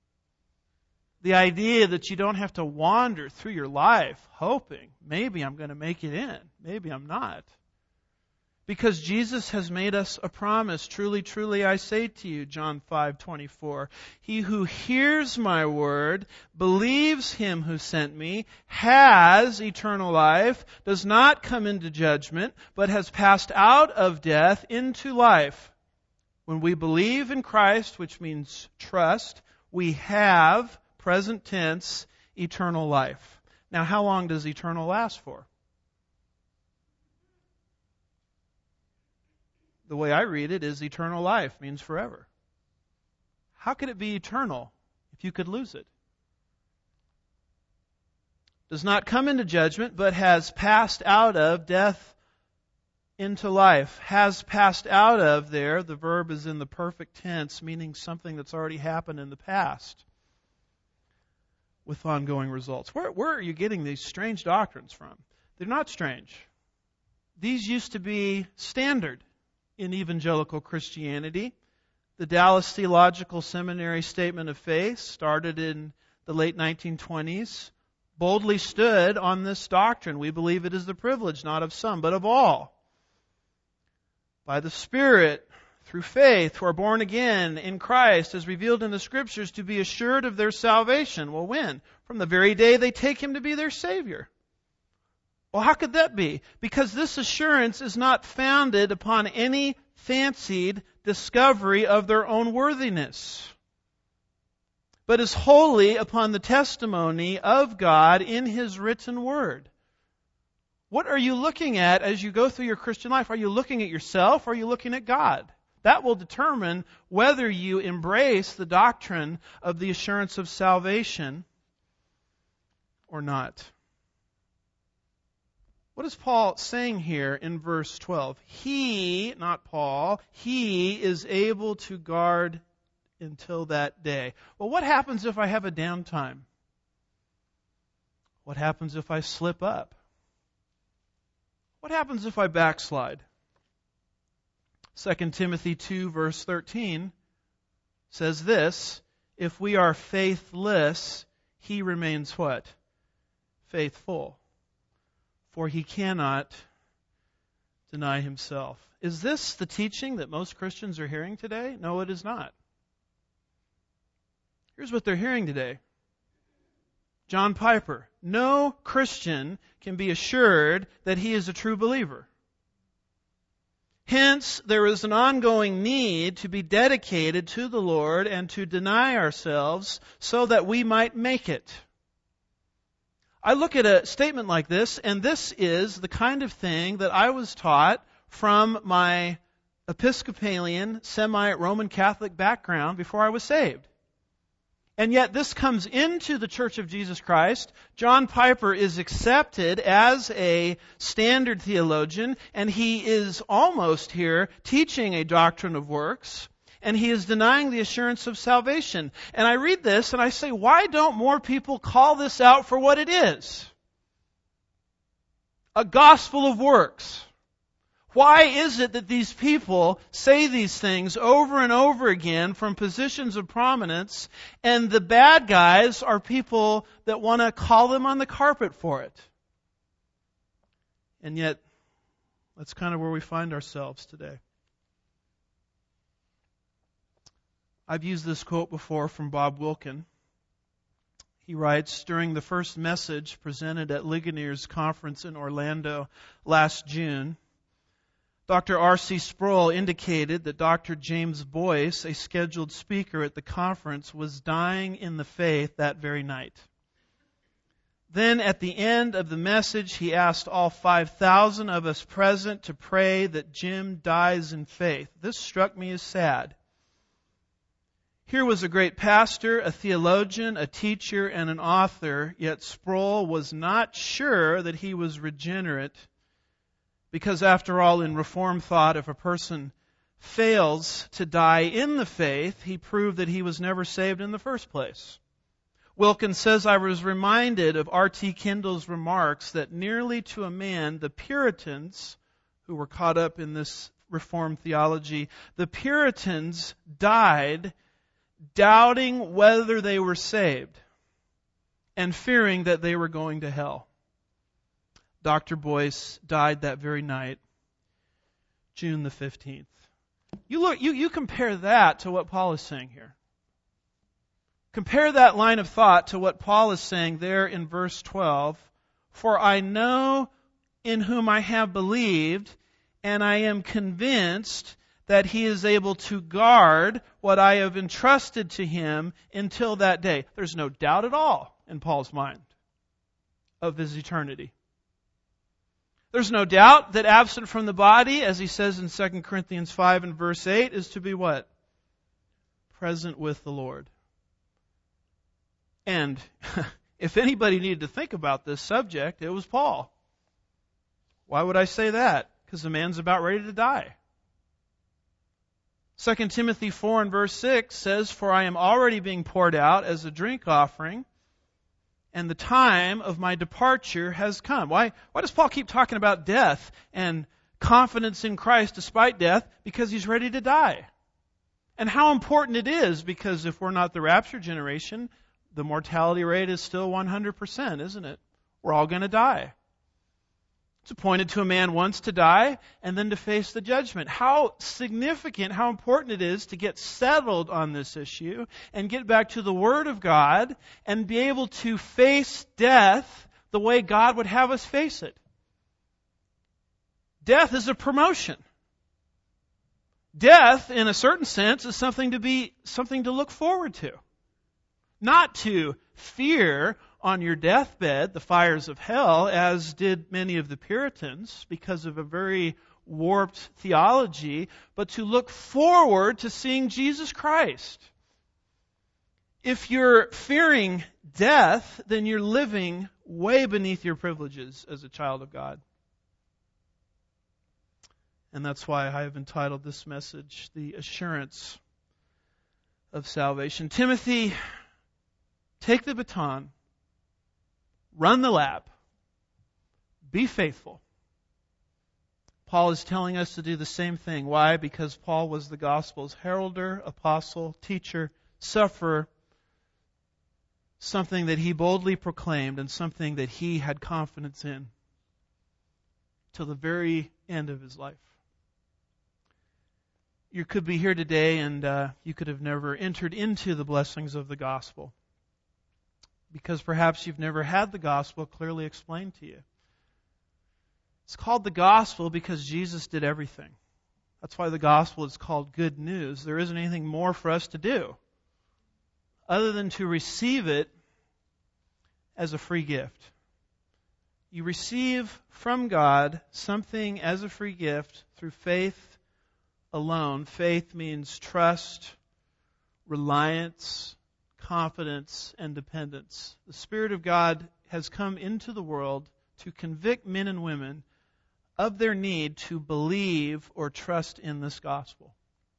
The idea that you don't have to wander through your life hoping, maybe I'm going to make it in, maybe I'm not. Because Jesus has made us a promise. "Truly, truly, I say to you," John 5:24, "He who hears my word, believes Him who sent me, has eternal life, does not come into judgment, but has passed out of death into life." When we believe in Christ, which means trust, we have, present tense, eternal life. Now, how long does eternal last for? The way I read it is eternal life means forever. How could it be eternal if you could lose it? Does not come into judgment, but has passed out of death into life. Has passed out of there, the verb is in the perfect tense, meaning something that's already happened in the past with ongoing results. Where are you getting these strange doctrines from? They're not strange. These used to be standard in evangelical Christianity. The Dallas Theological Seminary Statement of Faith, started in the late 1920s, boldly stood on this doctrine. We believe it is the privilege, not of some, but of all, by the Spirit, through faith, who are born again in Christ, as revealed in the Scriptures, to be assured of their salvation. Well, when? From the very day they take Him to be their Savior. Well, how could that be? Because this assurance is not founded upon any fancied discovery of their own worthiness, but is wholly upon the testimony of God in His written Word. What are you looking at as you go through your Christian life? Are you looking at yourself or are you looking at God? That will determine whether you embrace the doctrine of the assurance of salvation or not. What is Paul saying here in verse 12? He, not Paul, he is able to guard until that day. Well, what happens if I have a downtime? What happens if I slip up? What happens if I backslide? 2 Timothy 2 verse 13 says this, if we are faithless, he remains what? Faithful. For he cannot deny himself. Is this the teaching that most Christians are hearing today? No, it is not. Here's what they're hearing today. John Piper, no Christian can be assured that he is a true believer. Hence, there is an ongoing need to be dedicated to the Lord and to deny ourselves so that we might make it. I look at a statement like this, and this is the kind of thing that I was taught from my Episcopalian, semi-Roman Catholic background before I was saved. And yet this comes into the Church of Jesus Christ. John Piper is accepted as a standard theologian, and he is almost here teaching a doctrine of works, and he is denying the assurance of salvation. And I read this and I say, why don't more people call this out for what it is? A gospel of works. Why is it that these people say these things over and over again from positions of prominence, and the bad guys are people that want to call them on the carpet for it? And yet, that's kind of where we find ourselves today. I've used this quote before from Bob Wilkin. He writes, during the first message presented at Ligonier's conference in Orlando last June, Dr. R.C. Sproul indicated that Dr. James Boyce, a scheduled speaker at the conference, was dying in the faith that very night. Then at the end of the message, he asked all 5,000 of us present to pray that Jim dies in faith. This struck me as sad. Here was a great pastor, a theologian, a teacher, and an author, yet Sproul was not sure that he was regenerate. Because after all, in Reformed thought, if a person fails to die in the faith, he proved that he was never saved in the first place. Wilkins says, I was reminded of R.T. Kendall's remarks that nearly to a man, the Puritans, who were caught up in this Reformed theology, the Puritans died doubting whether they were saved and fearing that they were going to hell. Dr. Boyce died that very night, June the 15th. You compare that to what Paul is saying here. Compare that line of thought to what Paul is saying there in verse 12. For I know in whom I have believed, and I am convinced that he is able to guard what I have entrusted to him until that day. There's no doubt at all in Paul's mind of his eternity. There's no doubt that absent from the body, as he says in 2 Corinthians 5 and verse 8, is to be what? Present with the Lord. And if anybody needed to think about this subject, it was Paul. Why would I say that? Because the man's about ready to die. 2 Timothy 4 and verse 6 says, For I am already being poured out as a drink offering, and the time of my departure has come. Why does Paul keep talking about death and confidence in Christ despite death? Because he's ready to die. And how important it is, because if we're not the rapture generation, the mortality rate is still 100%, isn't it? We're all going to die. It's appointed to a man once to die and then to face the judgment. How significant, how important it is to get settled on this issue and get back to the Word of God and be able to face death the way God would have us face it. Death is a promotion. Death, in a certain sense, is something to look forward to. Not to fear on your deathbed the fires of hell, as did many of the Puritans, because of a very warped theology, but to look forward to seeing Jesus Christ. If you're fearing death, then you're living way beneath your privileges as a child of God. And that's why I have entitled this message, The Assurance of Salvation. Timothy, take the baton, run the lap, be faithful. Paul is telling us to do the same thing. Why? Because Paul was the gospel's heralder, apostle, teacher, sufferer, something that he boldly proclaimed and something that he had confidence in till the very end of his life. You could be here today and you could have never entered into the blessings of the gospel because perhaps you've never had the gospel clearly explained to you. It's called the gospel because Jesus did everything. That's why the gospel is called good news. There isn't anything more for us to do other than to receive it as a free gift. You receive from God something as a free gift through faith alone. Faith means trust, reliance, confidence, and dependence. The Spirit of God has come into the world to convict men and women of their need to believe or trust in this gospel.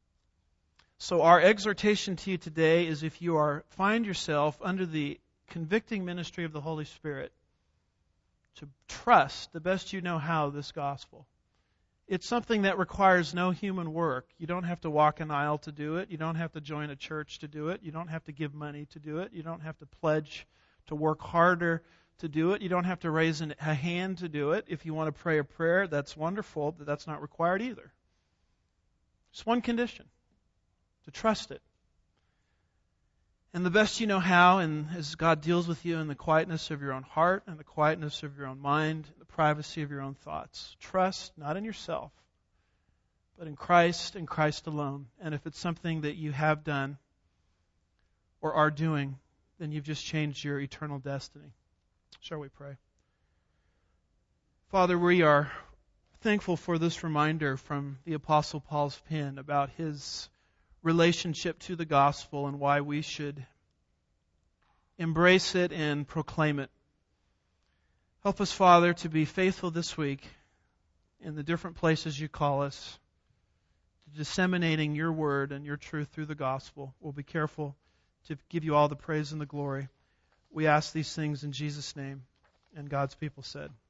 So our exhortation to you today is if you find yourself under the convicting ministry of the Holy Spirit, to trust the best you know how this gospel. It's something that requires no human work. You don't have to walk an aisle to do it. You don't have to join a church to do it. You don't have to give money to do it. You don't have to pledge to work harder to do it. You don't have to raise a hand to do it. If you want to pray a prayer, that's wonderful, but that's not required either. Just one condition, to trust it. And the best you know how, and as God deals with you in the quietness of your own heart and the quietness of your own mind, the privacy of your own thoughts. Trust not in yourself, but in Christ and Christ alone. And if it's something that you have done or are doing, then you've just changed your eternal destiny. Shall we pray? Father, we are thankful for this reminder from the Apostle Paul's pen about his relationship to the gospel and why we should embrace it and proclaim it. Help us, Father, to be faithful this week in the different places you call us, to disseminating your word and your truth through the gospel. We'll be careful to give you all the praise and the glory. We ask these things in Jesus' name, and God's people said.